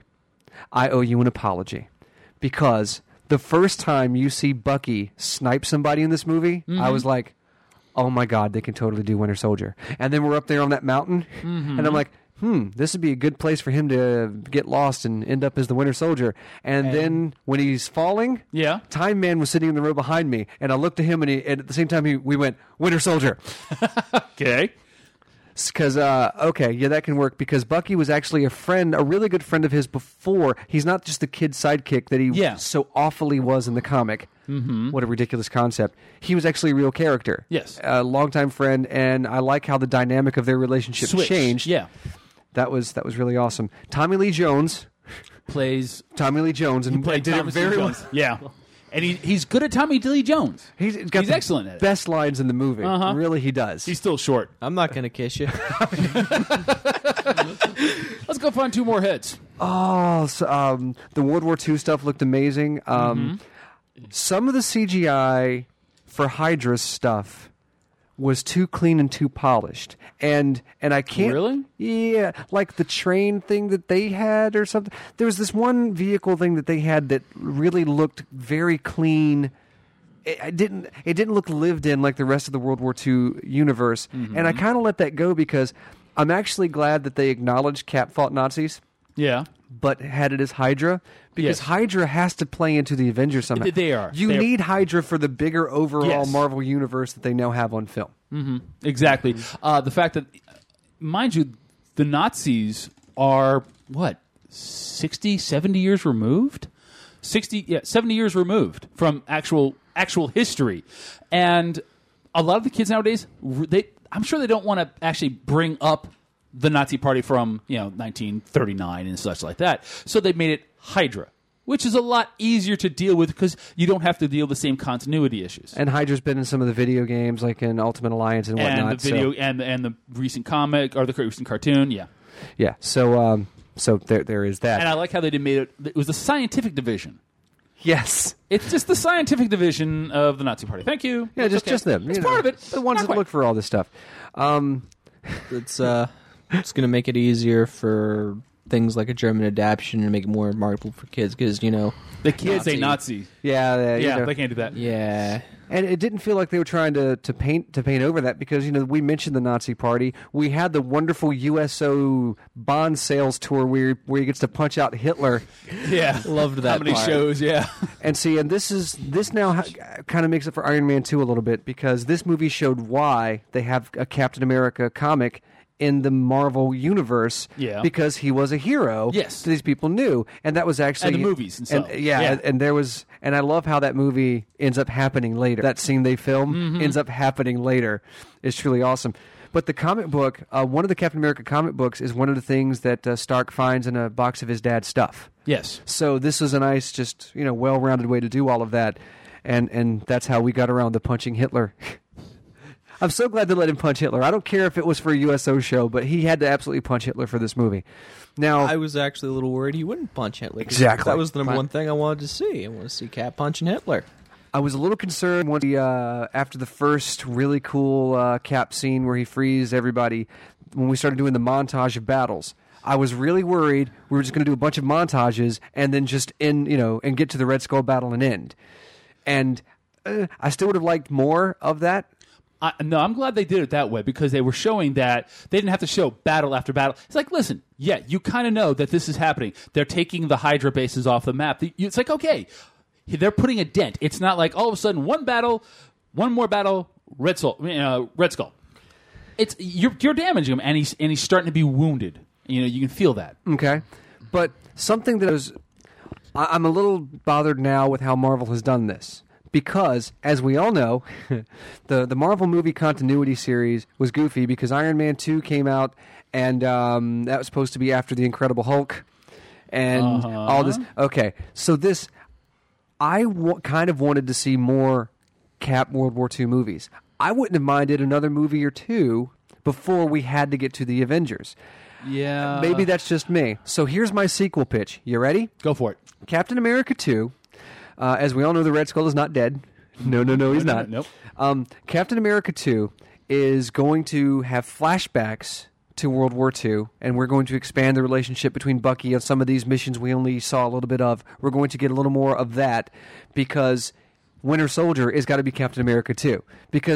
I owe you an apology because the first time you see Bucky snipe somebody in this movie, I was like, oh my God, they can totally do Winter Soldier. And then we're up there on that mountain, Mhm. and I'm like, hmm, this would be a good place for him to get lost and end up as the Winter Soldier. And, And- then when he's falling, yeah, Time Man was sitting in the row behind me, and I looked at him, and, he, and at the same time, he, we went, Winter Soldier. Okay. Because, uh, okay, yeah, that can work, because Bucky was actually a friend, a really good friend of his before. He's not just the kid sidekick that he Yeah. so awfully was in the comic. Mhm. What a ridiculous concept. He was actually a real character. Yes. A longtime friend, and I like how the dynamic of their relationship Switch, changed. yeah. That was that was really awesome. Tommy Lee Jones plays Tommy Lee Jones, and He played did Thomas it very Lee well. Jones. Yeah. And he, he's good at Tommy Lee Jones. He's got he's the excellent at it. best lines in the movie. Uh-huh. Really, he does. He's still short. I'm not going to kiss you. Let's go find two more hits. Oh, so, um, the World War Two stuff looked amazing. Um, Some of the C G I for Hydra's stuff was too clean and too polished, and and I can't Really? Yeah, like the train thing that they had or something. There was this one vehicle thing that they had that really looked very clean. It, it didn't it didn't look lived in like the rest of the World War Two universe, and I kind of let that go because I'm actually glad that they acknowledged Cap fought Nazis. Yeah. But had it as Hydra, because Yes. Hydra has to play into the Avengers somehow. They- they are. You They are. need Hydra for the bigger overall Yes. Marvel universe that they now have on film. hmm Exactly. Uh, the fact that, mind you, the Nazis are, what, sixty, seventy years removed? sixty, yeah, seventy years removed from actual actual history. And a lot of the kids nowadays, r- they I'm sure they don't want to actually bring up the Nazi Party from, you know, nineteen thirty-nine and such like that. So they made it Hydra, which is a lot easier to deal with because you don't have to deal with the same continuity issues. And Hydra's been in some of the video games, like in Ultimate Alliance and whatnot. And the video so, and and the recent comic or the recent cartoon, yeah. yeah, so um, so there there is that. And I like how they did made it. It was the scientific division. Yes, it's just the scientific division of the Nazi Party. Thank you. Yeah, just Okay. just them. It's you part know, of it. The ones Not that quite. look for all this stuff. Um, it's uh, it's going to make it easier for things like a German adaptation and make it more marketable for kids because you know The kids say Nazi. Yeah, yeah, you Yeah, know. they can't do that. Yeah. And it didn't feel like they were trying to, to paint to paint over that because you know we mentioned the Nazi Party. We had the wonderful U S O Bond sales tour where where he gets to punch out Hitler. Yeah, loved that. How many part. shows? Yeah. And see, and this is this now ha- kind of makes it for Iron Man two a little bit because this movie showed why they have a Captain America comic in the Marvel universe. Yeah. Because he was a hero. Yes. That these people knew, and that was actually And the movies and stuff. yeah, Yeah. And, and there was, and I love how that movie ends up happening later. That scene they film Mhm. ends up happening later. It's truly awesome. But the comic book, uh, one of the Captain America comic books, is one of the things that uh, Stark finds in a box of his dad's stuff. Yes. So this was a nice, just you know, well-rounded way to do all of that, and and that's how we got around the punching Hitler. I'm so glad they let him punch Hitler. I don't care if it was for a U S O show, but he had to absolutely punch Hitler for this movie. Now, I was actually a little worried he wouldn't punch Hitler. 'cause Exactly. That was the number Right. one thing I wanted to see. I want to see Cap punching Hitler. I was a little concerned once he, uh, after the first really cool uh, Cap scene where he frees everybody, when we started doing the montage of battles. I was really worried we were just going to do a bunch of montages and then just end, you know, and get to the Red Skull battle and end. And uh, I still would have liked more of that. I, no, I'm glad they did it that way because they were showing that they didn't have to show battle after battle. It's like, listen, yeah, you kind of know that this is happening. They're taking the Hydra bases off the map. The- It's like, okay, they're putting a dent. It's not like all of a sudden one battle, one more battle, Red Skull. Uh, Red Skull. It's you're you're damaging him, and he's and he's starting to be wounded. You know, you can feel that. Okay. But something that was... I- I'm a little bothered now with how Marvel has done this. Because, as we all know, the, the Marvel movie continuity series was goofy because Iron Man two came out, and um, that was supposed to be after The Incredible Hulk, and Uh-huh. all this. Okay, so this... I w- kind of wanted to see more Cap World War Two movies. I wouldn't have minded another movie or two before we had to get to the Avengers. Yeah. Maybe that's just me. So here's my sequel pitch. You ready? Go for it. Captain America two. Uh, as we all know, the Red Skull is not dead. No, no, no, he's No, no, not. no, nope. Um, Captain America two is going to have flashbacks to World War Two, and we're going to expand the relationship between Bucky and some of these missions we only saw a little bit of. We're going to get a little more of that because Winter Soldier has got to be Captain America two. Because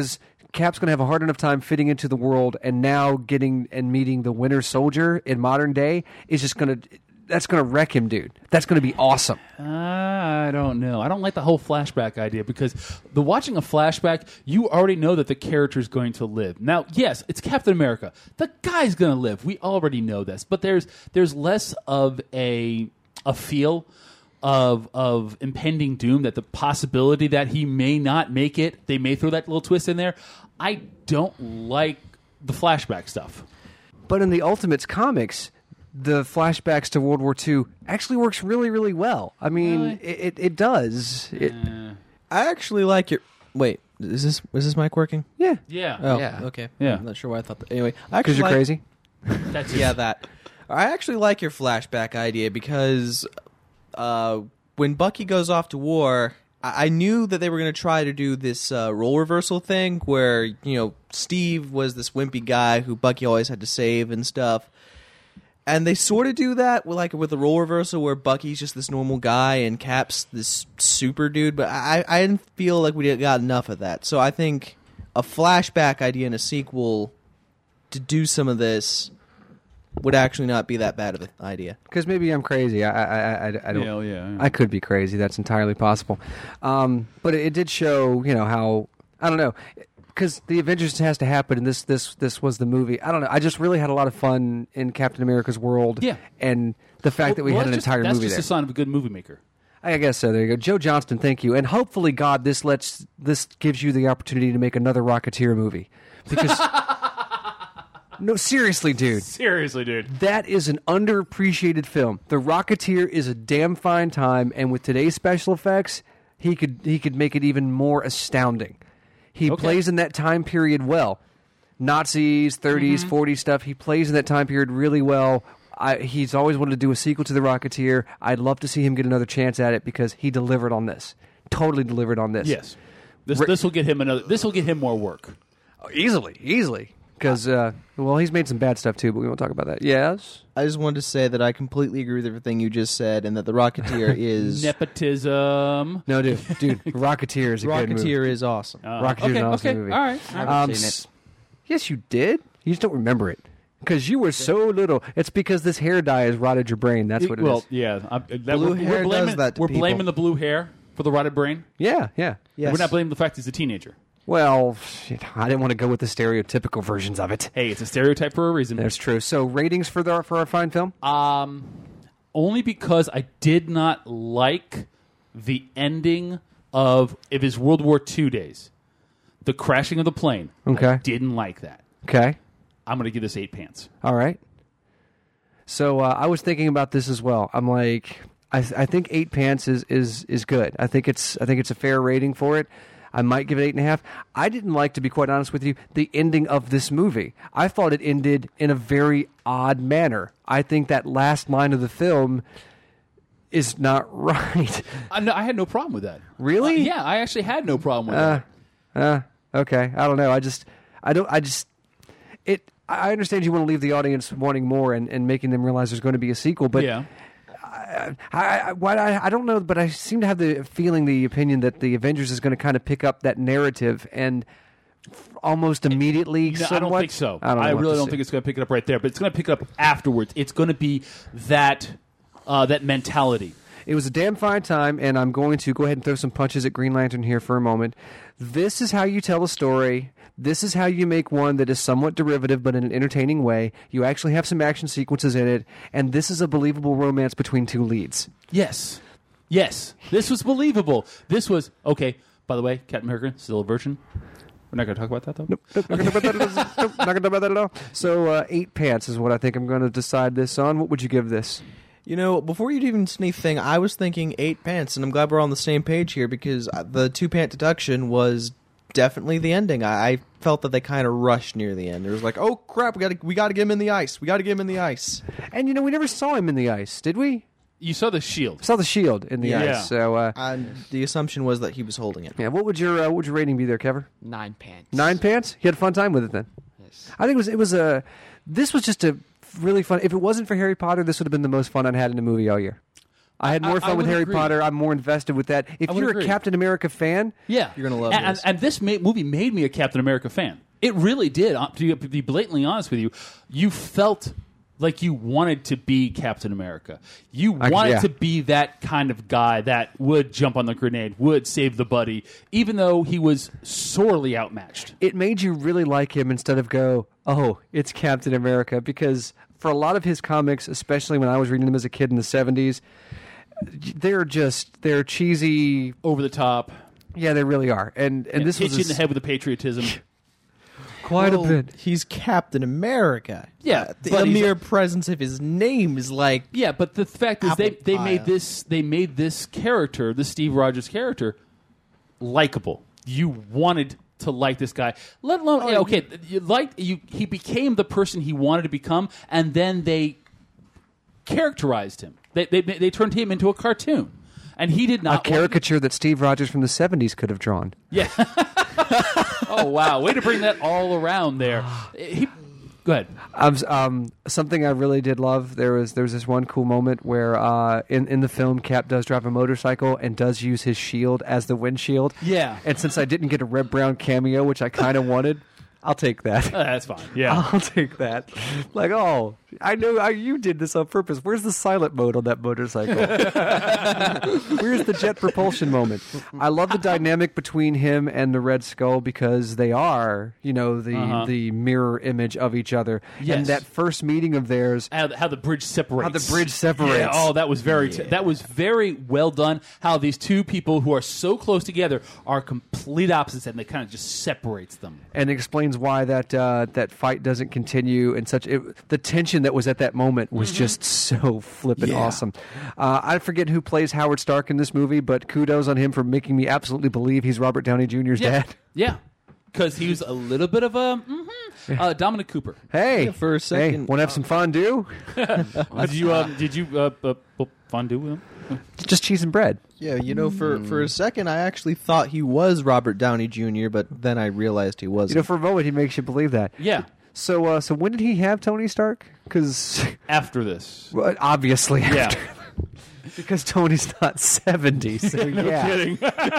Cap's going to have a hard enough time fitting into the world, and now getting and meeting the Winter Soldier in modern day is just going to that's going to wreck him, dude. That's going to be awesome. Uh, I don't know. I don't like the whole flashback idea because the watching a flashback, you already know that the character is going to live. Now, yes, it's Captain America. The guy's going to live. We already know this, but there's there's less of a a feel of of impending doom, that the possibility that he may not make it, they may throw that little twist in there. I don't like the flashback stuff. But in the Ultimates comics, the flashbacks to World War Two actually works really, really well. I mean, Really? it, it it does. It, I actually like your. Wait, is this is this mic working? Yeah. Yeah. Oh, Yeah. okay. Yeah. I'm not sure why I thought that. Anyway, I Because actually you're like- crazy? That's yeah, that. I actually like your flashback idea because uh, when Bucky goes off to war, I, I knew that they were going to try to do this uh, role reversal thing where, you know, Steve was this wimpy guy who Bucky always had to save and stuff. And they sort of do that with like with the role reversal where Bucky's just this normal guy and Cap's this super dude. But I, I didn't feel like we got enough of that. So I think a flashback idea in a sequel to do some of this would actually not be that bad of an idea. Because maybe I'm crazy. I I I, I don't. Yeah, yeah, yeah. I could be crazy. That's entirely possible. Um, but it, it did show, you know, how I don't know. Because the Avengers has to happen, and this this this was the movie. I don't know. I just really had a lot of fun in Captain America's world. Yeah. And the fact that we Well, had an that's just- entire that's movie just there. a sign of a good movie maker. I guess so. There you go, Joe Johnston. Thank you, and hopefully, God, this lets this gives you the opportunity to make another Rocketeer movie. Because no, seriously, dude, Seriously, dude. that is an underappreciated film. The Rocketeer is a damn fine time, and with today's special effects, he could he could make it even more astounding. He Okay. plays in that time period well. Nazis, thirties, Mm-hmm. forties stuff. He plays in that time period really well. I, he's always wanted to do a sequel to The Rocketeer. I'd love to see him get another chance at it because he delivered on this. Totally delivered on this. Yes. This Re- this will get him another. This will get him more work. Oh, easily, easily. Because, uh, well, he's made some bad stuff too, but we won't talk about that. Yes? I just wanted to say that I completely agree with everything you just said, and that the Rocketeer is Nepotism. No, dude, dude, Rocketeer is a good movie. Rocketeer is awesome. Uh, Rocketeer's okay, an awesome okay, movie. all right. I haven't Um, seen s- it. Yes, you did. You just don't remember it because you were so little. It's because this hair dye has rotted your brain. That's what it is. well, yeah. I'm- that, Blue we're, hair we're does blaming, that to We're people. blaming the blue hair for the rotted brain. Yeah, yeah. Yes. We're not blaming the fact he's a teenager. Well, shit, I didn't want to go with the stereotypical versions of it. Hey, it's a stereotype for a reason. That's true. So, ratings for the for our fine film? Um, only because I did not like the ending of of his World War Two days, the crashing of the plane. Okay. I didn't like that. Okay. I'm going to give this eight pants. All right. So uh, I was thinking about this as well. I'm like, I, I think eight pants is, is is good. I think it's I think it's a fair rating for it. I might give it eight and a half. I didn't like, to be quite honest with you, the ending of this movie. I thought it ended in a very odd manner. I think that last line of the film is not right. I, no, I had no problem with that. Really? Uh, yeah, I actually had no problem with Uh, that. uh, okay. I don't know. I just, I don't, I just, it, I understand you want to leave the audience wanting more and, and making them realize there's going to be a sequel, but yeah. I, I, why I, I don't know, but I seem to have the feeling, the opinion that the Avengers is going to kind of pick up that narrative and f- almost immediately. No, I don't think so. I, don't know I what really to don't say. think it's going to pick it up right there, but it's going to pick it up afterwards. It's going to be that uh, that mentality. It was a damn fine time, and I'm going to go ahead and throw some punches at Green Lantern here for a moment. This is how you tell a story. This is how you make one that is somewhat derivative, but in an entertaining way. You actually have some action sequences in it, and this is a believable romance between two leads. Yes. Yes. This was believable. This was, okay, by the way, Captain America, still a virgin. We're not going to talk about that, though? Nope, nope, not going to talk about that. Nope, not going to talk about that at all. So, uh, eight pants is what I think I'm going to decide this on. What would you give this? You know, before you'd even say anything, I was thinking eight pants, and I'm glad we're on the same page here because the two pant deduction was definitely the ending. I, I felt that they kind of rushed near the end. It was like, oh crap, we got to we got to get him in the ice. We got to get him in the ice. And you know, we never saw him in the ice, did we? You saw the shield. Saw the shield in the Yeah. ice. So, uh, And the assumption was that he was holding it. yeah. What would your uh, what would your rating be there, Kever? Nine pants. Nine pants. You had a fun time with it then. Yes. I think it was it was a. This was just a really fun. If it wasn't for Harry Potter, this would have been the most fun I'd had in a movie all year. I had more I- fun I with would Harry agree. Potter. I'm more invested with that. If I would you're agree. a Captain America fan, Yeah, You're gonna love and, this. And, and this ma- movie made me a Captain America fan. It really did. Uh, To be blatantly honest with you, you felt like you wanted to be Captain America. You I- wanted yeah. to be that kind of guy that would jump on the grenade, would save the buddy, even though he was sorely outmatched. it made you really like him instead of go, oh, it's Captain America. Because for a lot of his comics, especially when I was reading them as a kid in the seventies, they're just, they're cheesy. Over the top. Yeah, they really are. And and Yeah, this hit was you a in the s- head with the patriotism. quite Well, a bit. He's Captain America. Yeah, Uh, the but he's mere a- presence of his name is like Yeah, but the fact is, they Apple they pie. made this they made this character, the Steve Rogers character, likable. You wanted to like this guy. Let alone, yeah, okay, you liked you. He became the person he wanted to become, and then they characterized him. They they they turned him into a cartoon, and he did A not want- caricature that Steve Rogers from the seventies could have drawn. Yeah. Oh wow! Way to bring that all around there. He, go ahead. Um, um, something I really did love. There was there was this one cool moment where uh, in in the film, Cap does drive a motorcycle and does use his shield as the windshield. Yeah. And since I didn't get a Red Brown cameo, which I kind of wanted, I'll take that. Uh, that's fine. Yeah. I'll take that. Like, oh, I know I, you did this on purpose. Where's the silent mode on that motorcycle? Where's the jet propulsion moment? I love the dynamic between him and the Red Skull because they are, you know, the Uh-huh. the mirror image of each other. Yes. And that first meeting of theirs, How the, how the bridge separates. How the bridge separates. Yeah, oh, that was very t- that was very well done. How these two people who are so close together are complete opposites, and they kind of just separates them. and explains why that uh, that fight doesn't continue and such. It, the tension that was at that moment was just so flippin' Yeah. awesome. Uh, I forget who plays Howard Stark in this movie, but kudos on him for making me absolutely believe he's Robert Downey Junior's Yeah, dad. yeah, because he was a little bit of a mhm, uh, Dominic Cooper. Hey, Yeah, for a hey, second. want to have some fondue? Did you um, did you uh, uh, uh, fondue with him? Just cheese and bread. Yeah, you know, for, for a second, I actually thought he was Robert Downey Junior, but then I realized he wasn't. You know, for a moment, he makes you believe that. Yeah. So, uh, so when did he have Tony Stark? Because After this, well, obviously, Yeah. after. Because Tony's not seventy. So no yeah, kidding.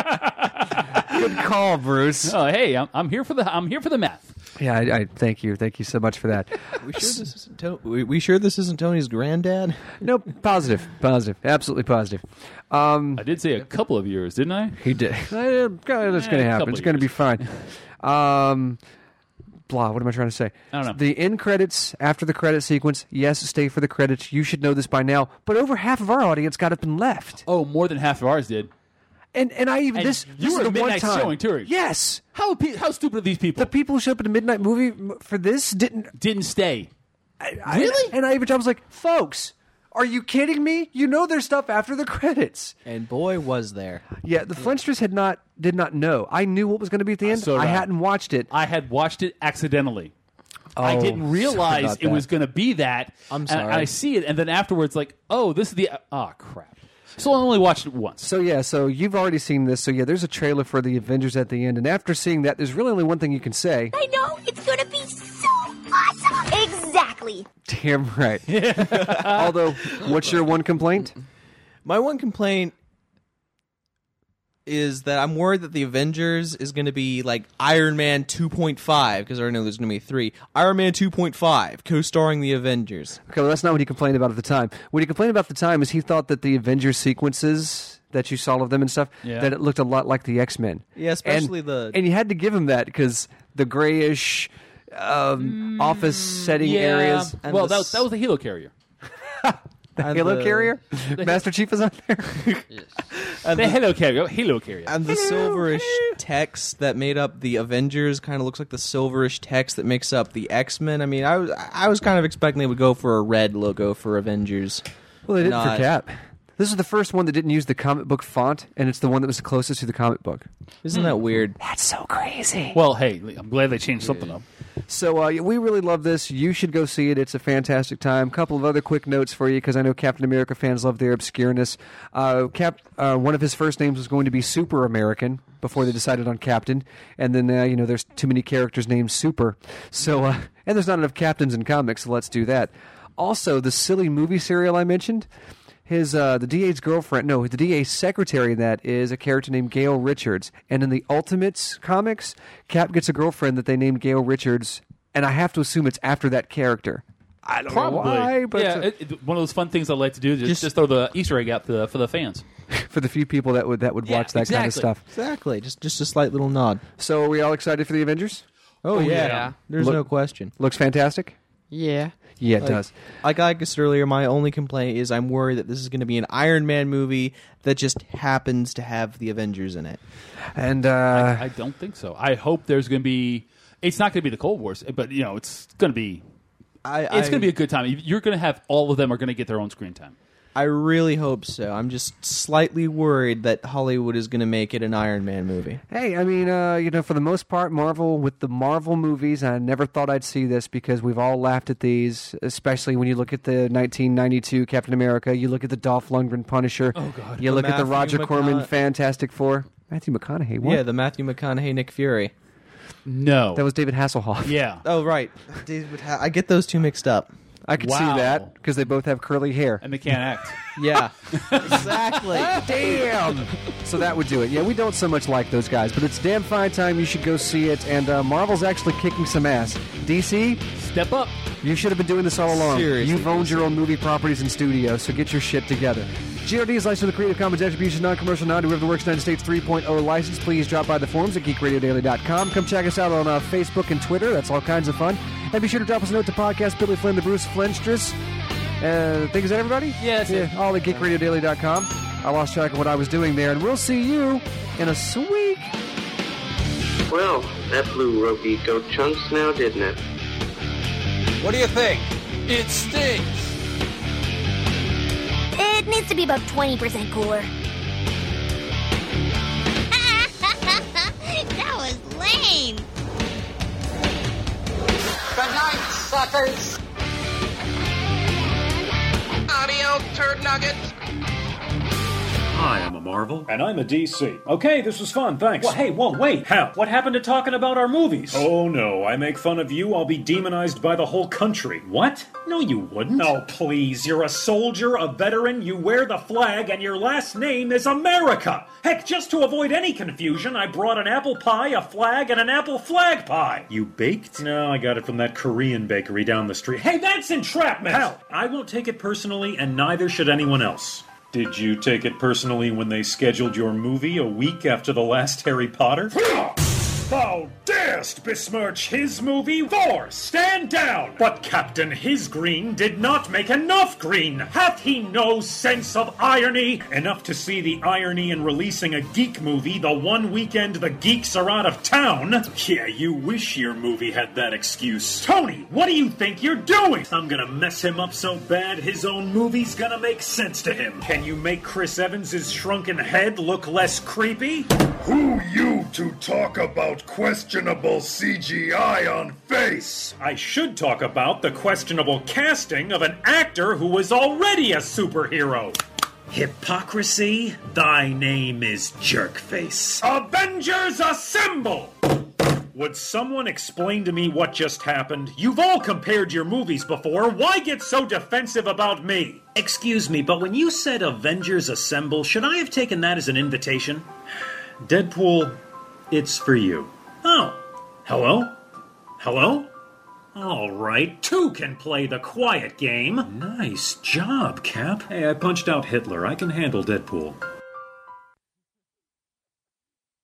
good call, Bruce. Oh, hey, I'm, I'm here for the I'm here for the math. Yeah, I, I thank you, thank you so much for that. we sure this isn't to- we, we sure this isn't Tony's granddad? Nope, positive, positive, absolutely positive. Um, I did say a couple of years, didn't I? he did. That's going to Eh, a happen. couple It's of going to be years. fine. Um, blah. What am I trying to say? I don't know. The end credits after the credit sequence. Yes, stay for the credits. You should know this by now. But over half of our audience got up and left. Oh, more than half of ours did. And and I even And this you this were is at the one midnight time. showing, too. Yes, How pe- how stupid are these people? the people who showed up at a midnight movie m- for this didn't. Didn't stay. I, Really? And I even I was like, folks, are you kidding me? You know there's stuff after the credits. And boy, was there. Yeah, the Flintsters had not did not know. I knew what was going to be at the end. so did I I. hadn't watched it. I had watched it accidentally. I Oh, didn't sorry realize about it that. was going to be that. I'm And sorry. I see it, and then afterwards, like, oh, this is the. Oh, crap. So I only watched it once. So yeah, so you've already seen this. So yeah, there's a trailer for the Avengers at the end, and after seeing that, there's really only one thing you can say. I know, it's gonna be so awesome! Exactly! Damn right. Although, what's your one complaint? My one complaint is that I'm worried that the Avengers is going to be like Iron Man two point five, because I already know there's going to be three. Iron Man two point five, co-starring the Avengers. Okay, well, that's not what he complained about at the time. What he complained about at the time is he thought that the Avengers sequences that you saw of them and stuff, Yeah. that it looked a lot like the X-Men. Yeah, especially and, the- And you had to give him that because the grayish um, office setting yeah. areas. and Well, the that was, that was the Halo carrier. The and Halo the- carrier? Master Chief is on there? And The the, Halo carrier. Halo carrier. and the silverish text that made up the Avengers kind of looks like the silverish text that makes up the X-Men. I mean, I was I was kind of expecting they would go for a red logo for Avengers. Well, they did Not- for Cap. This is the first one that didn't use the comic book font, and it's the one that was the closest to the comic book. Isn't that weird? That's so crazy. Well, hey, I'm glad they changed something up. So uh, we really love this. You should go see it. It's a fantastic time. Couple of other quick notes for you because I know Captain America fans love their obscureness. Uh, Cap, uh, one of his first names was going to be Super American before they decided on Captain, and then uh, you know there's too many characters named Super. So uh, and there's not enough captains in comics, so let's do that. Also, the silly movie serial I mentioned. his uh, the D A's girlfriend, no, the D A's secretary in that is a character named Gail Richards. And in the Ultimates comics, Cap gets a girlfriend that they named Gail Richards, and I have to assume it's after that character. I don't Probably. know why, but yeah, uh, it, it, one of those fun things I like to do is just, Just- just throw the Easter egg out the, for the fans. for the few people that would that would Yeah, watch that kind of exactly. stuff. Exactly. Just just a slight little nod. So are we all excited for the Avengers? Oh, Oh, yeah. yeah. There's Look- no question. Looks fantastic? Yeah. Yeah, it Like- does. Like I guessed earlier, my only complaint is I'm worried that this is going to be an Iron Man movie that just happens to have the Avengers in it. And uh, I, I don't think so. I hope there's going to be. It's not going to be the Cold Wars, but you know, it's going to be. I, It's I, going to be a good time. You're going to have all of them are going to get their own screen time. I really hope so. I'm just slightly worried that Hollywood is going to make it an Iron Man movie. hey, I mean, uh, you know, for the most part, Marvel, with the Marvel movies, I never thought I'd see this because we've all laughed at these, especially when you look at the nineteen ninety-two Captain America, you look at the Dolph Lundgren Punisher, Oh, God. you The look at the Matthew Roger Corman McCona- Fantastic Four. Matthew McConaughey, what? Yeah, the Matthew McConaughey, Nick Fury. No. That was David Hasselhoff. Yeah. Oh, right. David Ha- I get those two mixed up. I could Wow. see that because they both have curly hair. And they can't act. Yeah, exactly. Damn! So that would do it. Yeah, we don't so much like those guys, but it's damn fine time. You should go see it. And uh, Marvel's actually kicking some ass. D C, Step up. you should have been doing this all along. Seriously, You've owned your own movie properties and studios, so get your shit together. G R D is licensed with a Creative Commons Attribution, Non-Commercial, Non-Derivative Works United States three point oh license. Please drop by the forums at geek radio daily dot com. Come check us out on uh, Facebook and Twitter. That's all kinds of fun. And be sure to drop us a note to podcast Billy Flynn, the Bruce Flenstress. Uh, think is that everybody? Yeah, that's yeah. it. All at geek radio daily dot com. I lost track of what I was doing there, and we'll see you in a sweet. Well, that blew ropey goat chunks now, didn't it? What do you think? It stinks. It needs to be about twenty percent cooler. That was lame. Good night, suckers. Audio turd nuggets. Hi, I'm a Marvel. And I'm a D C. Okay, this was fun, thanks. Well, hey, whoa, wait. Hal, what happened to talking about our movies? Oh, no. I make fun of you, I'll be demonized by the whole country. What? No, you wouldn't. Oh, please. You're a soldier, a veteran, you wear the flag, and your last name is America. Heck, just to avoid any confusion, I brought an apple pie, a flag, and an apple flag pie. You baked? No, I got it from that Korean bakery down the street. Hey, that's entrapment! Hal, I won't take it personally, and neither should anyone else. Did you take it personally when they scheduled your movie a week after the last Harry Potter? Thou darest besmirch his movie? Thor, stand down! But Captain His Green did not make enough green. Hath he no sense of irony? Enough to see the irony in releasing a geek movie the one weekend the geeks are out of town? Yeah, you wish your movie had that excuse. Tony, what do you think you're doing? I'm gonna mess him up so bad his own movie's gonna make sense to him. Can you make Chris Evans' shrunken head look less creepy? Who you to talk about questionable C G I on face? I should talk about the questionable casting of an actor who was already a superhero. Hypocrisy? Thy name is Jerkface. Avengers Assemble! Would someone explain to me what just happened? You've all compared your movies before. Why get so defensive about me? Excuse me, but when you said Avengers Assemble, should I have taken that as an invitation? Deadpool, it's for you. Oh, hello? Hello? All right, two can play the quiet game. Nice job, Cap. Hey, I punched out Hitler. I can handle Deadpool.